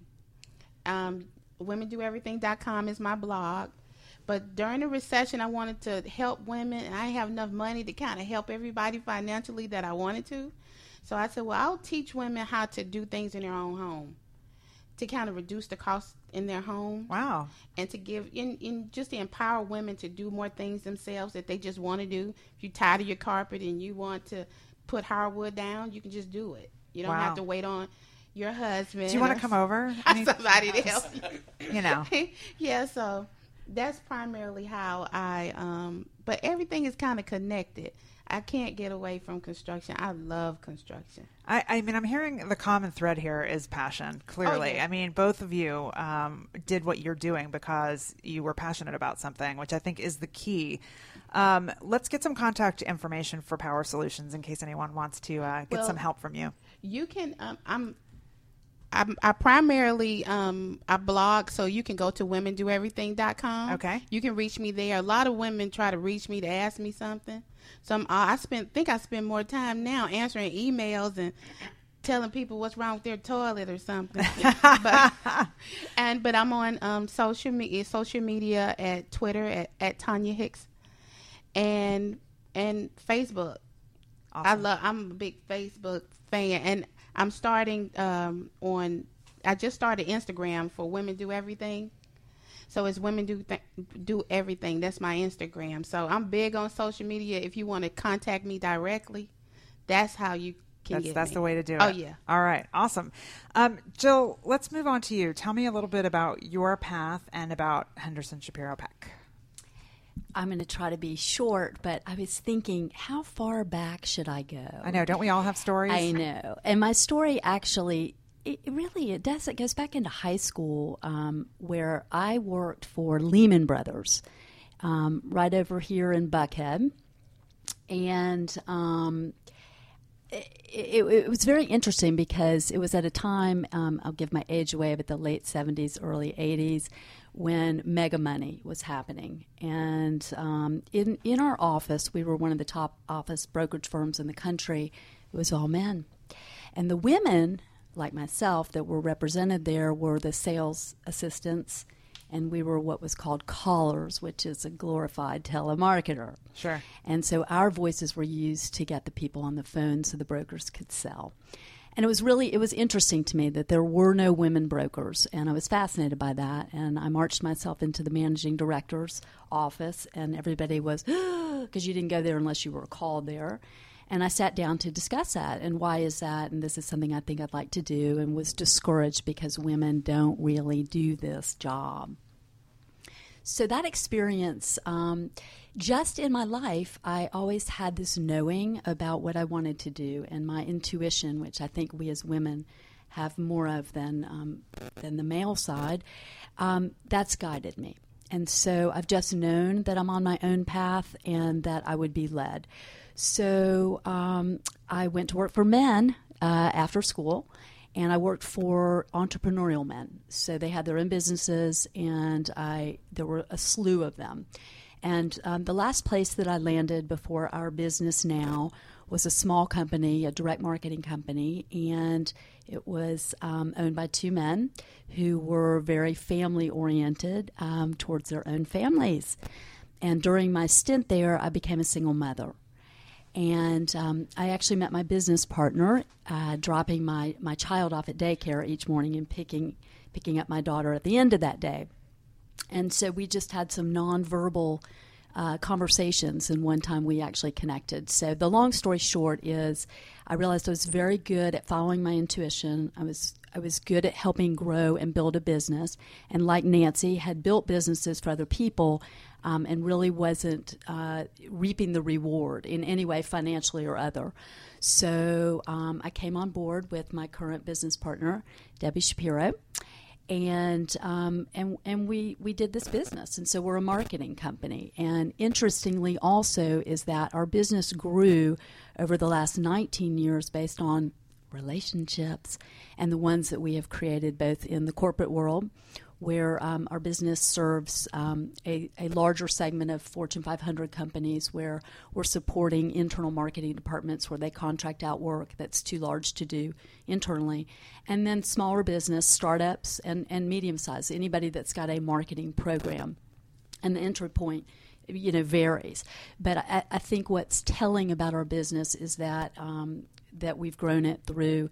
Um, women do everything dot com is my blog. But during the recession, I wanted to help women, and I didn't have enough money to kind of help everybody financially that I wanted to. So I said, well, I'll teach women how to do things in their own home to kind of reduce the cost in their home. Wow. And to give, in, in just to empower women to do more things themselves that they just want to do. If you're tired of your carpet and you want to put hardwood down, you can just do it. You don't Wow. have to wait on your husband. Do you want to come over? I mean, somebody to help you. You know. Yeah, so that's primarily how I, um, but everything is kind of connected. I can't get away from construction. I love construction. I, I mean, I'm hearing the common thread here is passion, clearly. Oh, yeah. I mean, both of you um, did what you're doing because you were passionate about something, which I think is the key. Um, let's get some contact information for Power Solutions in case anyone wants to uh, get Well, some help from you. You can, um, I'm, I'm, I primarily, um, I blog, so you can go to women do everything dot com. Okay. You can reach me there. A lot of women try to reach me to ask me something. So I'm, uh, I spend, think I spend more time now answering emails and telling people what's wrong with their toilet or something. but, and but I'm on um, social media, social media at Twitter at, at Tanya Hicks, and and Facebook. Awesome. I love. I'm a big Facebook fan, and I'm starting um, on. I just started Instagram for Women Do Everything. So it's Women Do th- Do Everything. That's my Instagram. So I'm big on social media. If you want to contact me directly, that's how you can That's, get that's me. the way to do it. Oh, yeah. All right. Awesome. Um, Jill, let's move on to you. Tell me a little bit about your path and about Henderson Shapiro Peck. I'm going to try to be short, but I was thinking, how far back should I go? I know. Don't we all have stories? I know. And my story actually, it it really, it does. It goes back into high school um, where I worked for Lehman Brothers um, right over here in Buckhead. And um, it, it, it was very interesting because it was at a time, um, I'll give my age away, but the late seventies, early eighties, when mega money was happening. And um, in, in our office, we were one of the top office brokerage firms in the country. It was all men. And the women, like myself, that were represented there were the sales assistants, and we were what was called callers, which is a glorified telemarketer. Sure. And so our voices were used to get the people on the phone so the brokers could sell. And it was really, it was interesting to me that there were no women brokers, and I was fascinated by that. And I marched myself into the managing director's office, and everybody was, because you didn't go there unless you were called there. And I sat down to discuss that, and why is that, and this is something I think I'd like to do, and was discouraged because women don't really do this job. So that experience, um, just in my life, I always had this knowing about what I wanted to do, and my intuition, which I think we as women have more of than um, than the male side, um, that's guided me. And so I've just known that I'm on my own path and that I would be led. So um, I went to work for men uh, after school, and I worked for entrepreneurial men. So they had their own businesses, and I there were a slew of them. And um, the last place that I landed before our business now was a small company, a direct marketing company, and it was um, owned by two men who were very family-oriented um, towards their own families. And during my stint there, I became a single mother. And um, I actually met my business partner, uh, dropping my, my child off at daycare each morning and picking picking up my daughter at the end of that day. And so we just had some nonverbal uh, conversations, and one time we actually connected. So the long story short is I realized I was very good at following my intuition. I was I was good at helping grow and build a business. And like Nancy, had built businesses for other people um, and really wasn't uh, reaping the reward in any way, financially or other. So um, I came on board with my current business partner, Debbie Shapiro. And um, and and we, we did this business, and so we're a marketing company. And interestingly, also is that our business grew over the last nineteen years based on relationships, and the ones that we have created both in the corporate world, where um, our business serves um, a, a larger segment of Fortune five hundred companies, where we're supporting internal marketing departments where they contract out work that's too large to do internally, and then smaller business, startups, and, and medium-sized, anybody that's got a marketing program. And the entry point, you know, varies. But I, I think what's telling about our business is that um, that we've grown it through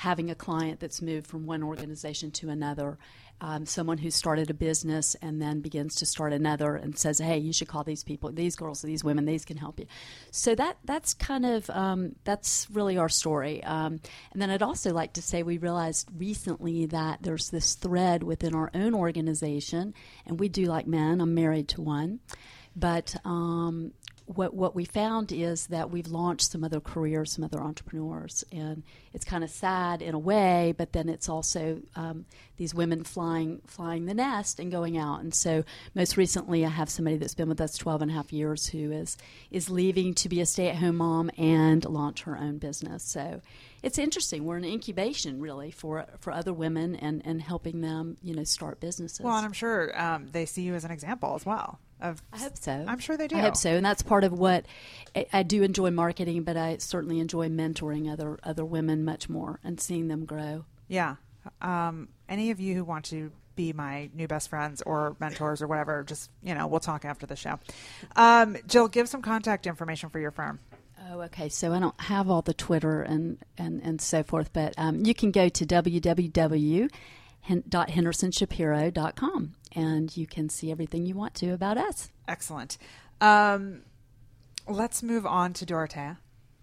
having a client that's moved from one organization to another, um, someone who started a business and then begins to start another and says, hey, you should call these people, these girls, these women, these can help you. So that that's kind of, um, that's really our story. Um, and then I'd also like to say we realized recently that there's this thread within our own organization, and we do like men. I'm married to one. But um, what what we found is that we've launched some other careers, some other entrepreneurs, and it's kind of sad in a way, but then it's also um, these women flying flying the nest and going out. And so most recently I have somebody that's been with us twelve and a half years who is is leaving to be a stay-at-home mom and launch her own business. So it's interesting. We're an incubation, really, for for other women and, and helping them, you know, start businesses. Well, and I'm sure um, they see you as an example as well. Of, I hope so. I'm sure they do. I hope so, and that's part of what I, I do enjoy marketing, but I certainly enjoy mentoring other other women much more and seeing them grow. Yeah. Um, any of you who want to be my new best friends or mentors or whatever, just, you know, we'll talk after the show. Um, Jill, give some contact information for your firm. Oh, okay. So I don't have all the Twitter and, and, and so forth, but um, you can go to w w w dot henderson shapiro dot com and you can see everything you want to about us. Excellent. Um, let's move on to Dorothea.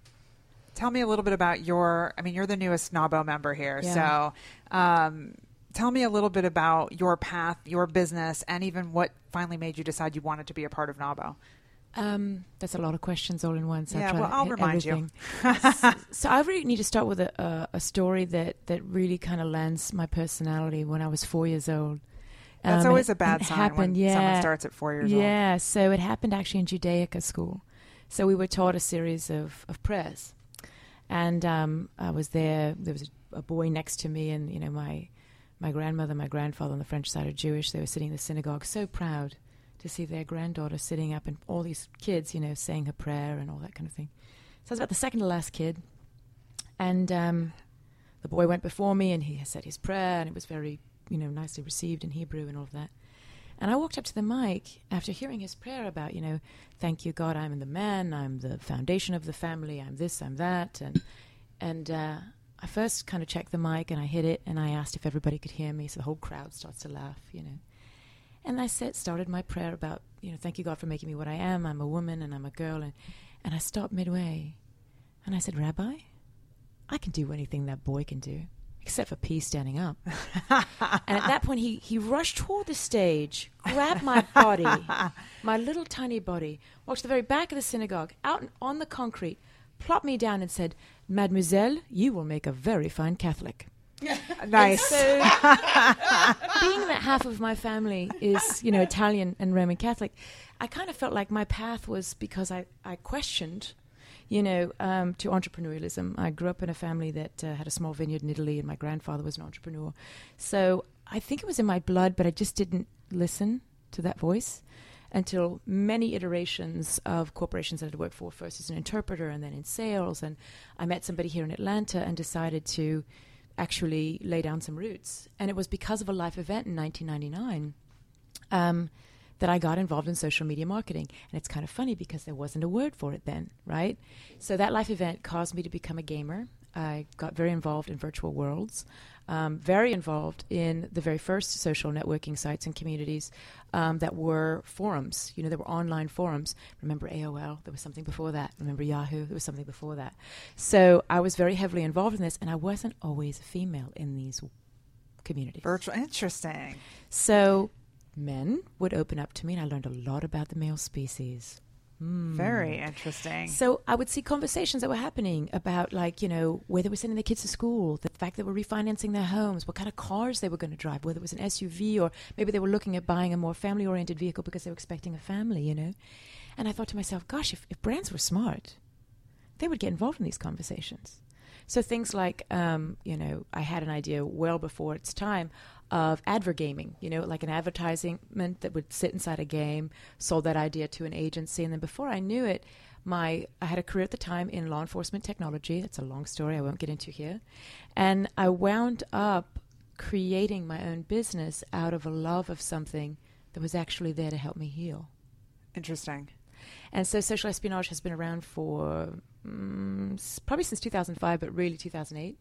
Tell me a little bit about your, I mean, you're the newest NAWBO member here. Yeah. So um, tell me a little bit about your path, your business, and even what finally made you decide you wanted to be a part of NAWBO. Um, that's a lot of questions all in one. So Yeah, I'll try well, to I'll hit remind you. everything. so, so I really need to start with a, a, a story that, that really kind of lends my personality. When I was four years old. That's Um, always it- a bad it sign happened, when yeah. someone starts at four years old. Yeah, so it happened actually in Judaica school. So we were taught a series of, of prayers. And um, I was there. There was a, a boy next to me, and, you know, my my grandmother, my grandfather on the French side are Jewish. They were sitting in the synagogue, so proud to see their granddaughter sitting up and all these kids, you know, saying her prayer and all that kind of thing. So I was about the second to last kid. And um, the boy went before me, and he said his prayer, and it was very, you know, nicely received in Hebrew and all of that. And I walked up to the mic after hearing his prayer about, you know, thank you, God, I'm the man, I'm the foundation of the family, I'm this, I'm that. And and uh, I first kind of checked the mic, and I hit it, and I asked if everybody could hear me, so the whole crowd starts to laugh, you know. And I said, started my prayer about, you know, thank you, God, for making me what I am. I'm a woman, and I'm a girl. And, and I stopped midway, and I said, Rabbi, I can do anything that boy can do, except for pee standing up. And at that point, he, he rushed toward the stage, grabbed my body, my little tiny body, walked to the very back of the synagogue, out on the concrete, plopped me down and said, Mademoiselle, you will make a very fine Catholic. Nice. So, being that half of my family is, you know, Italian and Roman Catholic, I kind of felt like my path was because I, I questioned, you know, um, to entrepreneurialism. I grew up in a family that uh, had a small vineyard in Italy, and my grandfather was an entrepreneur. So I think it was in my blood, but I just didn't listen to that voice until many iterations of corporations that I'd worked for, first as an interpreter and then in sales. And I met somebody here in Atlanta and decided to actually lay down some roots. And it was because of a life event in nineteen ninety-nine um, that I got involved in social media marketing. And it's kind of funny because there wasn't a word for it then, right? So that life event caused me to become a gamer. I got very involved in virtual worlds, um, very involved in the very first social networking sites and communities um, that were forums. You know, there were online forums. Remember A O L? There was something before that. Remember Yahoo? There was something before that. So I was very heavily involved in this, and I wasn't always a female in these communities. Virtual. Interesting. So men would open up to me, and I learned a lot about the male species. Mm. Very interesting. So I would see conversations that were happening about, like, you know, where they were sending their kids to school, the fact that they were refinancing their homes, what kind of cars they were going to drive, whether it was an S U V or maybe they were looking at buying a more family-oriented vehicle because they were expecting a family, you know. And I thought to myself, gosh, if, if brands were smart, they would get involved in these conversations. So things like, um, you know, I had an idea well before its time of advergaming, you know, like an advertisement that would sit inside a game, sold that idea to an agency. And then before I knew it, my I had a career at the time in law enforcement technology. That's a long story I won't get into here. And I wound up creating my own business out of a love of something that was actually there to help me heal. Interesting. And so social espionage has been around for um, s- probably since two thousand five, but really two thousand eight.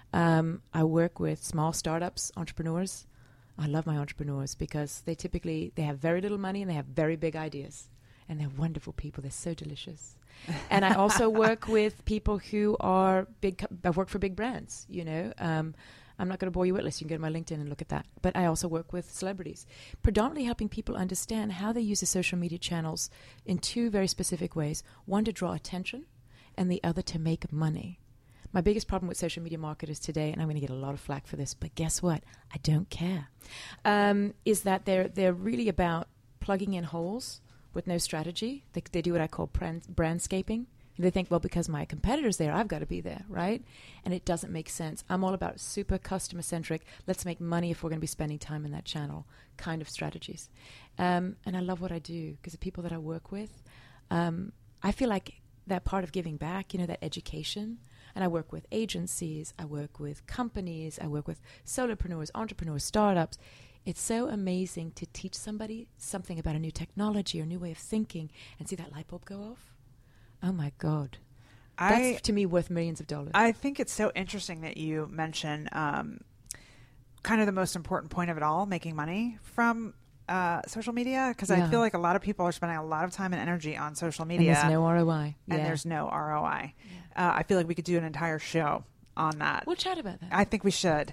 Um, I work with small startups, entrepreneurs. I love my entrepreneurs because they typically, they have very little money and they have very big ideas. And they're wonderful people. They're so delicious. And I also work with people who are big, co- I work for big brands, you know. Um, I'm not going to bore you with this. You can go to my LinkedIn and look at that. But I also work with celebrities, predominantly helping people understand how they use the social media channels in two very specific ways. One, to draw attention, and the other, to make money. My biggest problem with social media marketers today, and I'm going to get a lot of flack for this, but guess what? I don't care, um, is that they're they're really about plugging in holes with no strategy. They, they do what I call brand, brandscaping. They think, well, because my competitor's there, I've got to be there, right? And it doesn't make sense. I'm all about super customer-centric, let's make money if we're going to be spending time in that channel kind of strategies. Um, and I love what I do because the people that I work with, um, I feel like that part of giving back, you know, that education. And I work with agencies, I work with companies, I work with solopreneurs, entrepreneurs, startups. It's so amazing to teach somebody something about a new technology or a new way of thinking and see that light bulb go off. Oh, my God. That's, I, to me, worth millions of dollars. I think it's so interesting that you mention um, kind of the most important point of it all, making money from uh, social media, because Yeah. I feel like a lot of people are spending a lot of time and energy on social And media. there's no R O I. And Yeah. there's no R O I. Uh, I feel like we could do an entire show on that. We'll chat about that. I think we should.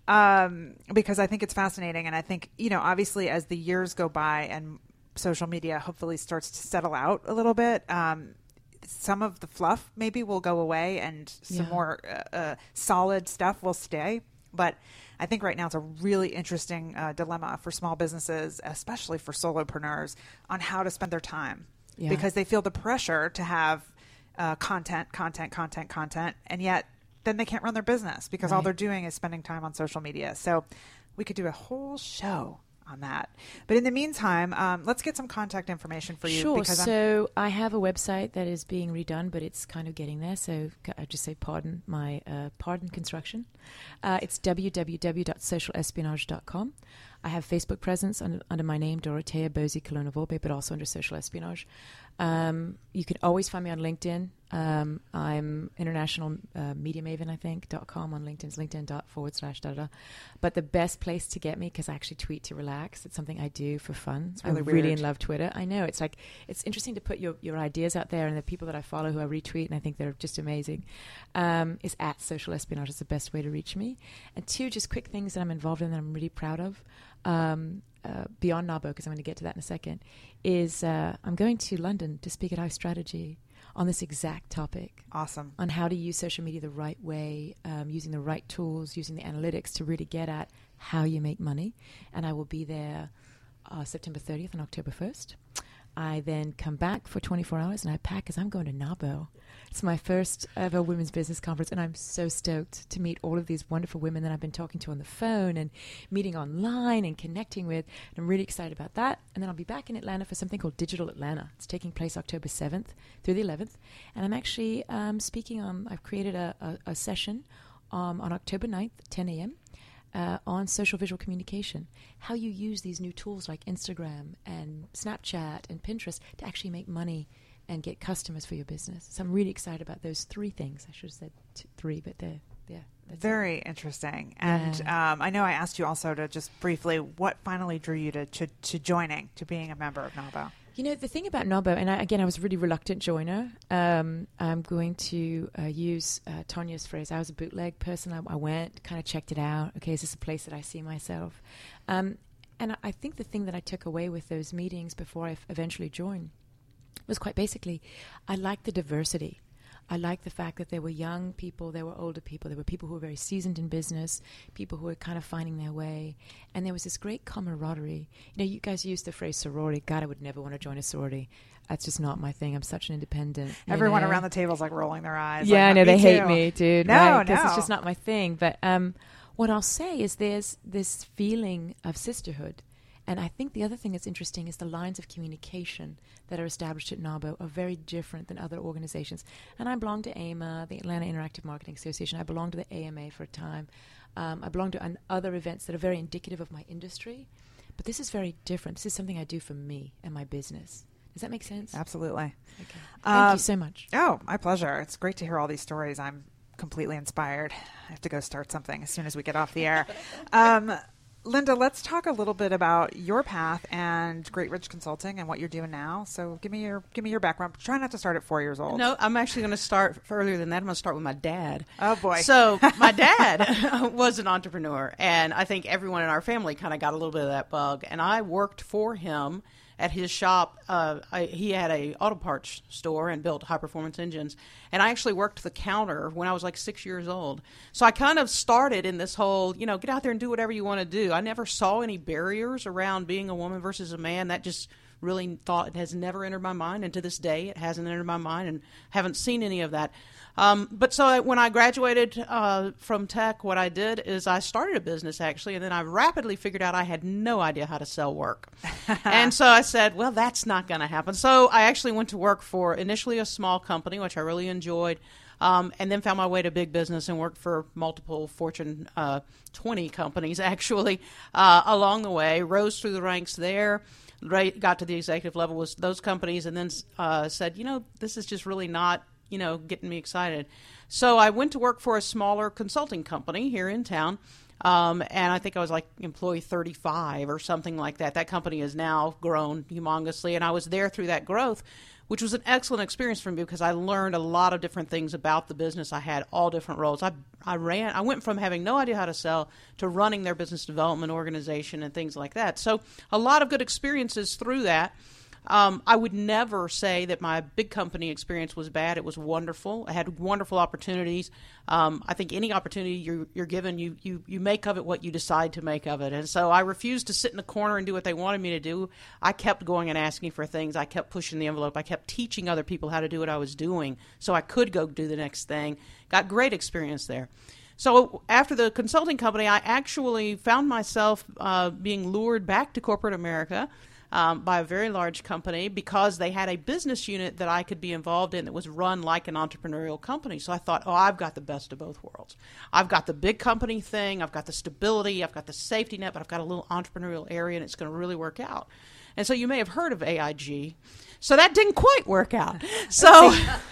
Um, because I think it's fascinating. And I think, you know, obviously as the years go by and social media hopefully starts to settle out a little bit, um, some of the fluff maybe will go away and some Yeah. more uh, uh, solid stuff will stay. But I think right now it's a really interesting uh, dilemma for small businesses, especially for solopreneurs, on how to spend their time. Yeah. Because they feel the pressure to have uh, content, content, content, content, and yet then they can't run their business because all Right. they're doing is spending time on social media. So we could do a whole show on that. But in the meantime, um, let's get some contact information for you. Sure. Because I'm, So I have a website that is being redone, but it's kind of getting there. So c- I just say pardon my uh, pardon construction. Uh, it's w w w dot social espionage dot com. I have Facebook presence under, under my name, Dorothea Bozy Colonna Volpe, but also under Social Espionage. Um, you can always find me on LinkedIn. Um, I'm international uh, media maven, I think, dot com on LinkedIn. It's LinkedIn dot forward slash da da da. But the best place to get me, because I actually tweet to relax. It's something I do for fun. It's really I really weird. love Twitter. I know. It's like, it's interesting to put your, your ideas out there, and the people that I follow who I retweet, and I think they're just amazing, um, is at Social Espionage. It's the best way to reach me. And two, just quick things that I'm involved in that I'm really proud of. Um, uh, beyond NABO, because I'm going to get to that in a second, is uh, I'm going to London to speak at High Strategy on this exact topic. awesome. On how to use social media the right way, um, using the right tools, using the analytics to really get at how you make money. And I will be there uh, September thirtieth and October first. I then come back for twenty-four hours and I pack because I'm going to NABO. It's my first ever women's business conference, and I'm so stoked to meet all of these wonderful women that I've been talking to on the phone and meeting online and connecting with. And I'm really excited about that. And then I'll be back in Atlanta for something called Digital Atlanta. It's taking place October seventh through the eleventh. And I'm actually um, speaking on, I've created a, a, a session um, on October ninth, ten a.m., Uh, on social visual communication, how you use these new tools like Instagram and Snapchat and Pinterest to actually make money and get customers for your business. So I'm really excited about those three things. I should have said two, three, but they're, yeah. That's Very interesting. And Yeah. um, I know I asked you also to just briefly, what finally drew you to, to, to joining, to being a member of NABO? You know, the thing about NABO, and I, again, I was a really reluctant joiner. Um, I'm going to uh, use uh, Tanya's phrase. I was a bootleg person. I, I went, kind of checked it out. Okay, is this a place that I see myself? Um, and I, I think the thing that I took away with those meetings before I f- eventually joined was quite basically, I liked the diversity. I liked the fact that there were young people, there were older people, there were people who were very seasoned in business, people who were kind of finding their way, and there was this great camaraderie. You know, you guys used the phrase sorority. God, I would never want to join a sorority. That's just not my thing. I'm such an independent. you Everyone know? around the table is like rolling their eyes. Yeah, like, I know, me they hate too. me, dude. No, right? 'Cause no. it's just not my thing. But um, what I'll say is there's this feeling of sisterhood. And I think the other thing that's interesting is the lines of communication that are established at NABO are very different than other organizations. And I belong to A M A, the Atlanta Interactive Marketing Association. I belong to the A M A for a time. Um, I belong to an other events that are very indicative of my industry. But this is very different. This is something I do for me and my business. Does that make sense? Absolutely. Okay. Thank Um, you so much. Oh, my pleasure. It's great to hear all these stories. I'm completely inspired. I have to go start something as soon as we get off the air. Um, Linda, let's talk a little bit about your path and Great Ridge Consulting and what you're doing now. So give me your give me your background. Try not to start at four years old. No, I'm actually going to start earlier than that. I'm going to start with my dad. Oh, boy. So my dad was an entrepreneur, and I think everyone in our family kind of got a little bit of that bug. And I worked for him at his shop. Uh, I, he had a auto parts store and built high-performance engines. And I actually worked the counter when I was like six years old. So I kind of started in this whole, you know, get out there and do whatever you want to do. I never saw any barriers around being a woman versus a man. That just really thought it has never entered my mind. And to this day, it hasn't entered my mind, and haven't seen any of that. Um, but so I, when I graduated uh, from tech, what I did is I started a business, actually, and then I rapidly figured out I had no idea how to sell work. And so I said, well, that's not going to happen. So I actually went to work for initially a small company, which I really enjoyed, um, and then found my way to big business and worked for multiple Fortune uh, twenty companies, actually, uh, along the way, rose through the ranks there. Right, got to the executive level with those companies, and then uh, said, you know, this is just really not, you know, getting me excited. So I went to work for a smaller consulting company here in town, um, and I think I was like employee thirty-five or something like that. That company has now grown humongously, and I was there through that growth, which was an excellent experience for me because I learned a lot of different things about the business. I had all different roles. I I ran. I went from having no idea how to sell to running their business development organization and things like that. So a lot of good experiences through that. Um, I would never say that my big company experience was bad. It was wonderful. I had wonderful opportunities. Um, I think any opportunity you're, you're given, you, you, you make of it what you decide to make of it. And so I refused to sit in a corner and do what they wanted me to do. I kept going and asking for things. I kept pushing the envelope. I kept teaching other people how to do what I was doing so I could go do the next thing. Got great experience there. So after the consulting company, I actually found myself uh, being lured back to corporate America. Um, by a very large company because they had a business unit that I could be involved in that was run like an entrepreneurial company. So I thought, oh, I've got the best of both worlds. I've got the big company thing, I've got the stability, I've got the safety net, but I've got a little entrepreneurial area, and it's going to really work out. And so you may have heard of A I G. So that didn't quite work out. So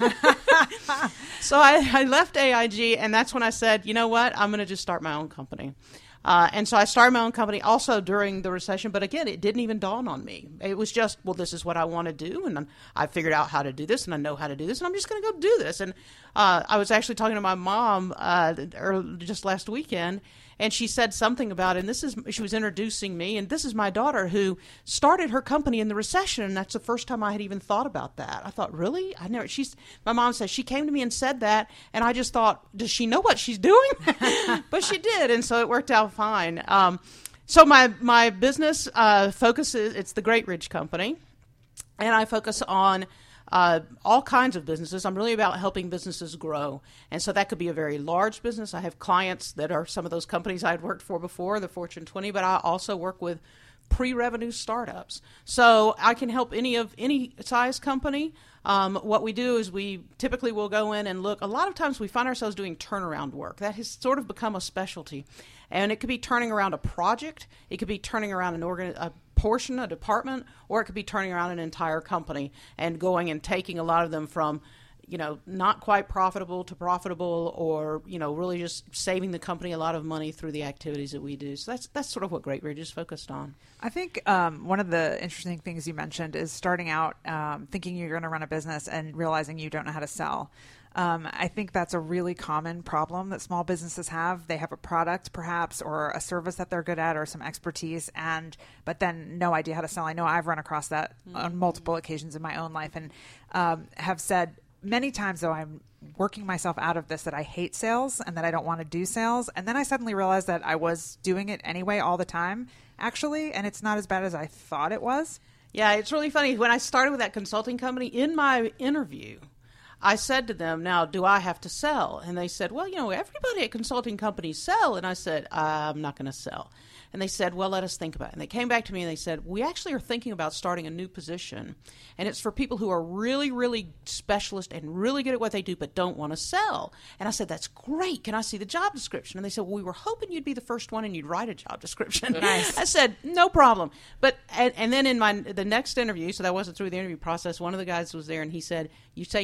so I, I left A I G, and that's when I said, you know what, I'm going to just start my own company. Uh, and so I started my own company also during the recession. But again, it didn't even dawn on me. It was just, well, this is what I want to do. And I figured out how to do this, and I know how to do this, and I'm just going to go do this. And uh, I was actually talking to my mom uh, just last weekend, and she said something about it. And this is, she was introducing me, and this is my daughter who started her company in the recession. And that's the first time I had even thought about that. I thought, really? I never, she's, my mom said she came to me and said that. And I just thought, does she know what she's doing? But she did. And so it worked out fine. Um, so my, my business uh, focuses, it's the Great Ridge Company. And I focus on Uh, all kinds of businesses. I'm really about helping businesses grow. And so that could be a very large business. I have clients that are some of those companies I'd worked for before, the Fortune twenty, but I also work with pre-revenue startups. So I can help any of any size company. Um, what we do is we typically will go in and look. A lot of times we find ourselves doing turnaround work. That has sort of become a specialty. And it could be turning around a project. It could be turning around an organ, a portion, a department, or it could be turning around an entire company and going and taking a lot of them from, you know, not quite profitable to profitable, or, you know, really just saving the company a lot of money through the activities that we do. So that's that's sort of what Great Ridge is focused on. I think um, one of the interesting things you mentioned is starting out um, thinking you're going to run a business and realizing you don't know how to sell. Um, I think that's a really common problem that small businesses have. They have a product perhaps, or a service that they're good at, or some expertise, and but then no idea how to sell. I know I've run across that mm-hmm. on multiple occasions in my own life, and um, have said many times, though, I'm working myself out of this, that I hate sales and that I don't want to do sales. And then I suddenly realized that I was doing it anyway all the time, actually, and it's not as bad as I thought it was. Yeah, it's really funny. When I started with that consulting company, in my interview, I said to them, now, do I have to sell? And they said, well, you know, everybody at consulting companies sell. And I said, I'm not going to sell. And they said, well, let us think about it. And they came back to me and they said, we actually are thinking about starting a new position. And it's for people who are really, really specialist and really good at what they do, but don't want to sell. And I said, that's great. Can I see the job description? And they said, well, we were hoping you'd be the first one and you'd write a job description. Nice. I said, no problem. But, and, and then in my, the next interview, so that wasn't through the interview process, one of the guys was there and he said, you say you don't want to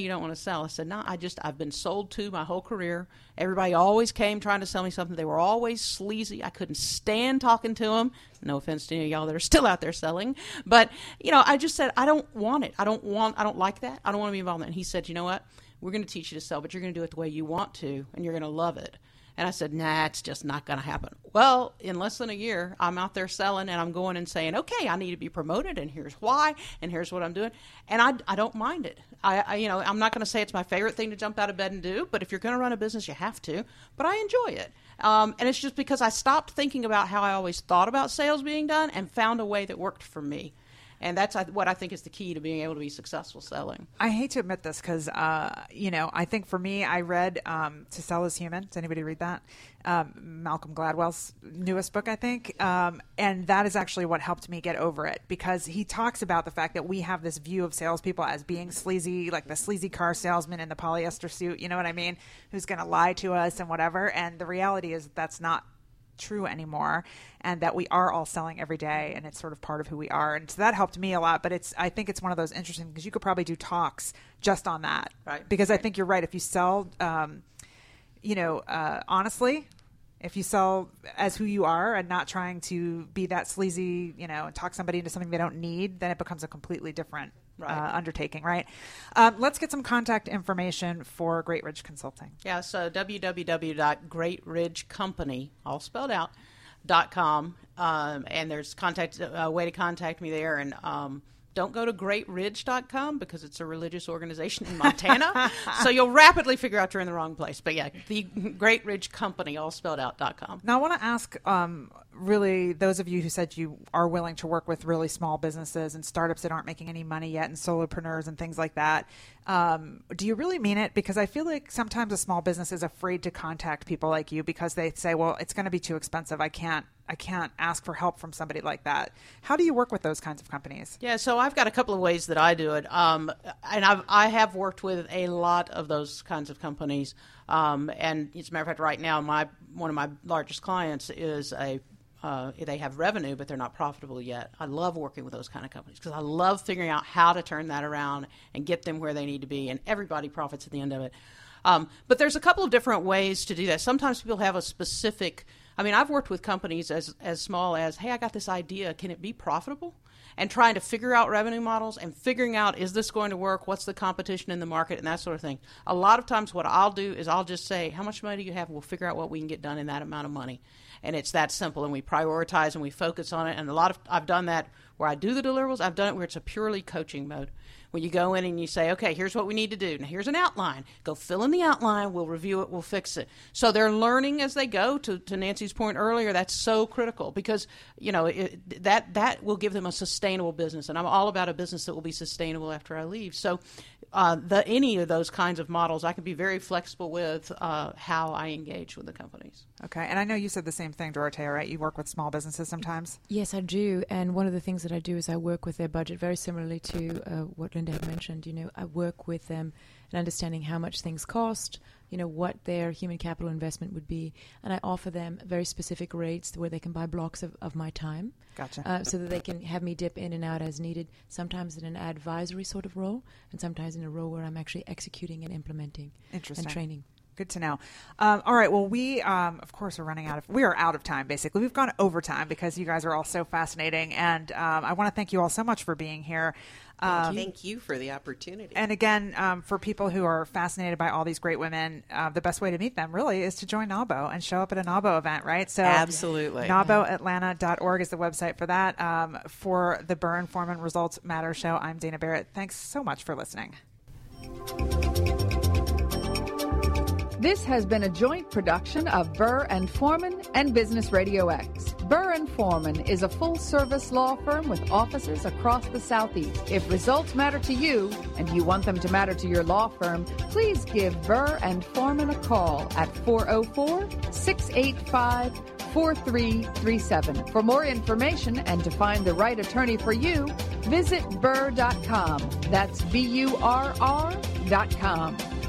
sell. I said, no, I just, I've been sold to my whole career. Everybody always came trying to sell me something. They were always sleazy. I couldn't stand talking to them. No offense to any of y'all that are still out there selling. But, you know, I just said, I don't want it. I don't want, I don't like that. I don't want to be involved in that. And he said, you know what? We're going to teach you to sell, but you're going to do it the way you want to, and you're going to love it. And I said, nah, it's just not going to happen. Well, in less than a year, I'm out there selling, and I'm going and saying, okay, I need to be promoted, and here's why, and here's what I'm doing. And I, I don't mind it. I, I, you know, I'm not going to say it's my favorite thing to jump out of bed and do, but if you're going to run a business, you have to. But I enjoy it. Um, and it's just because I stopped thinking about how I always thought about sales being done and found a way that worked for me. And that's what I think is the key to being able to be successful selling. I hate to admit this because, uh, you know, I think for me, I read um, To Sell is Human. Does anybody read that? Um, Malcolm Gladwell's newest book, I think. Um, and that is actually what helped me get over it, because he talks about the fact that we have this view of salespeople as being sleazy, like the sleazy car salesman in the polyester suit, you know what I mean, who's going to lie to us and whatever. And the reality is that's not true anymore, and that we are all selling every day, and it's sort of part of who we are. And so that helped me a lot. But it's, I think it's one of those interesting, because you could probably do talks just on that, right? Because right. I think you're right. If you sell, um, you know, uh, honestly, if you sell as who you are and not trying to be that sleazy, you know, and talk somebody into something they don't need, then it becomes a completely different right. uh, undertaking, right? Um, let's get some contact information for Great Ridge Consulting. Yeah, so w w w dot great ridge company, all spelled out, dot com, um, and there's contact a way to contact me there. And um, don't go to great ridge dot com because it's a religious organization in Montana, so you'll rapidly figure out you're in the wrong place. But yeah, the Great Ridge Company, all spelled out, dot com. Now I want to ask, um, really, those of you who said you are willing to work with really small businesses and startups that aren't making any money yet, and solopreneurs and things like that, um, do you really mean it? Because I feel like sometimes a small business is afraid to contact people like you because they say, well, it's going to be too expensive. I can't I can't ask for help from somebody like that. How do you work with those kinds of companies? Yeah, so I've got a couple of ways that I do it. Um, and I've, I have worked with a lot of those kinds of companies. Um, and as a matter of fact, right now, my one of my largest clients is a Uh, they have revenue, but they're not profitable yet. I love working with those kind of companies because I love figuring out how to turn that around and get them where they need to be, and everybody profits at the end of it. Um, but there's a couple of different ways to do that. Sometimes people have a specific, I mean, I've worked with companies as, as small as, hey, I got this idea, can it be profitable? And trying to figure out revenue models and figuring out, is this going to work? What's the competition in the market and that sort of thing. A lot of times what I'll do is I'll just say, how much money do you have? We'll figure out what we can get done in that amount of money. And it's that simple, and we prioritize and we focus on it. And a lot of, I've done that where I do the deliverables. I've done it where it's a purely coaching mode. When you go in and you say, okay, here's what we need to do. Now, here's an outline. Go fill in the outline. We'll review it. We'll fix it. So they're learning as they go. To, to Nancy's point earlier, that's so critical because, you know, it, that that will give them a sustainable business. And I'm all about a business that will be sustainable after I leave. So uh, the any of those kinds of models, I can be very flexible with uh, how I engage with the companies. Okay. And I know you said the same thing, Dorothea, right? You work with small businesses sometimes? Yes, I do. And one of the things that I do is I work with their budget very similarly to uh, what Linda had mentioned. You know, I work with them and understanding how much things cost, you know, what their human capital investment would be. And I offer them very specific rates where they can buy blocks of, of my time. Gotcha. Uh, so that they can have me dip in and out as needed, sometimes in an advisory sort of role, and sometimes in a role where I'm actually executing and implementing and training. Good to know. Um, all right. Well, we, um, of course, are running out of, we are out of time, basically. We've gone overtime because you guys are all so fascinating. And um, I want to thank you all so much for being here. Thank, um, you. thank you for the opportunity. And again, um, for people who are fascinated by all these great women, uh, the best way to meet them really is to join NAWBO and show up at a NAWBO event, right? So absolutely. NAWBO Atlanta dot org is the website for that. Um, for the Burr and Forman Results Matter show, I'm Dana Barrett. Thanks so much for listening. This has been a joint production of Burr and Forman and Business Radio X. Burr and Forman is a full-service law firm with offices across the Southeast. If results matter to you and you want them to matter to your law firm, please give Burr and Forman a call at four oh four, six eight five, four three three seven. For more information and to find the right attorney for you, visit burr dot com. That's B U R R dot com.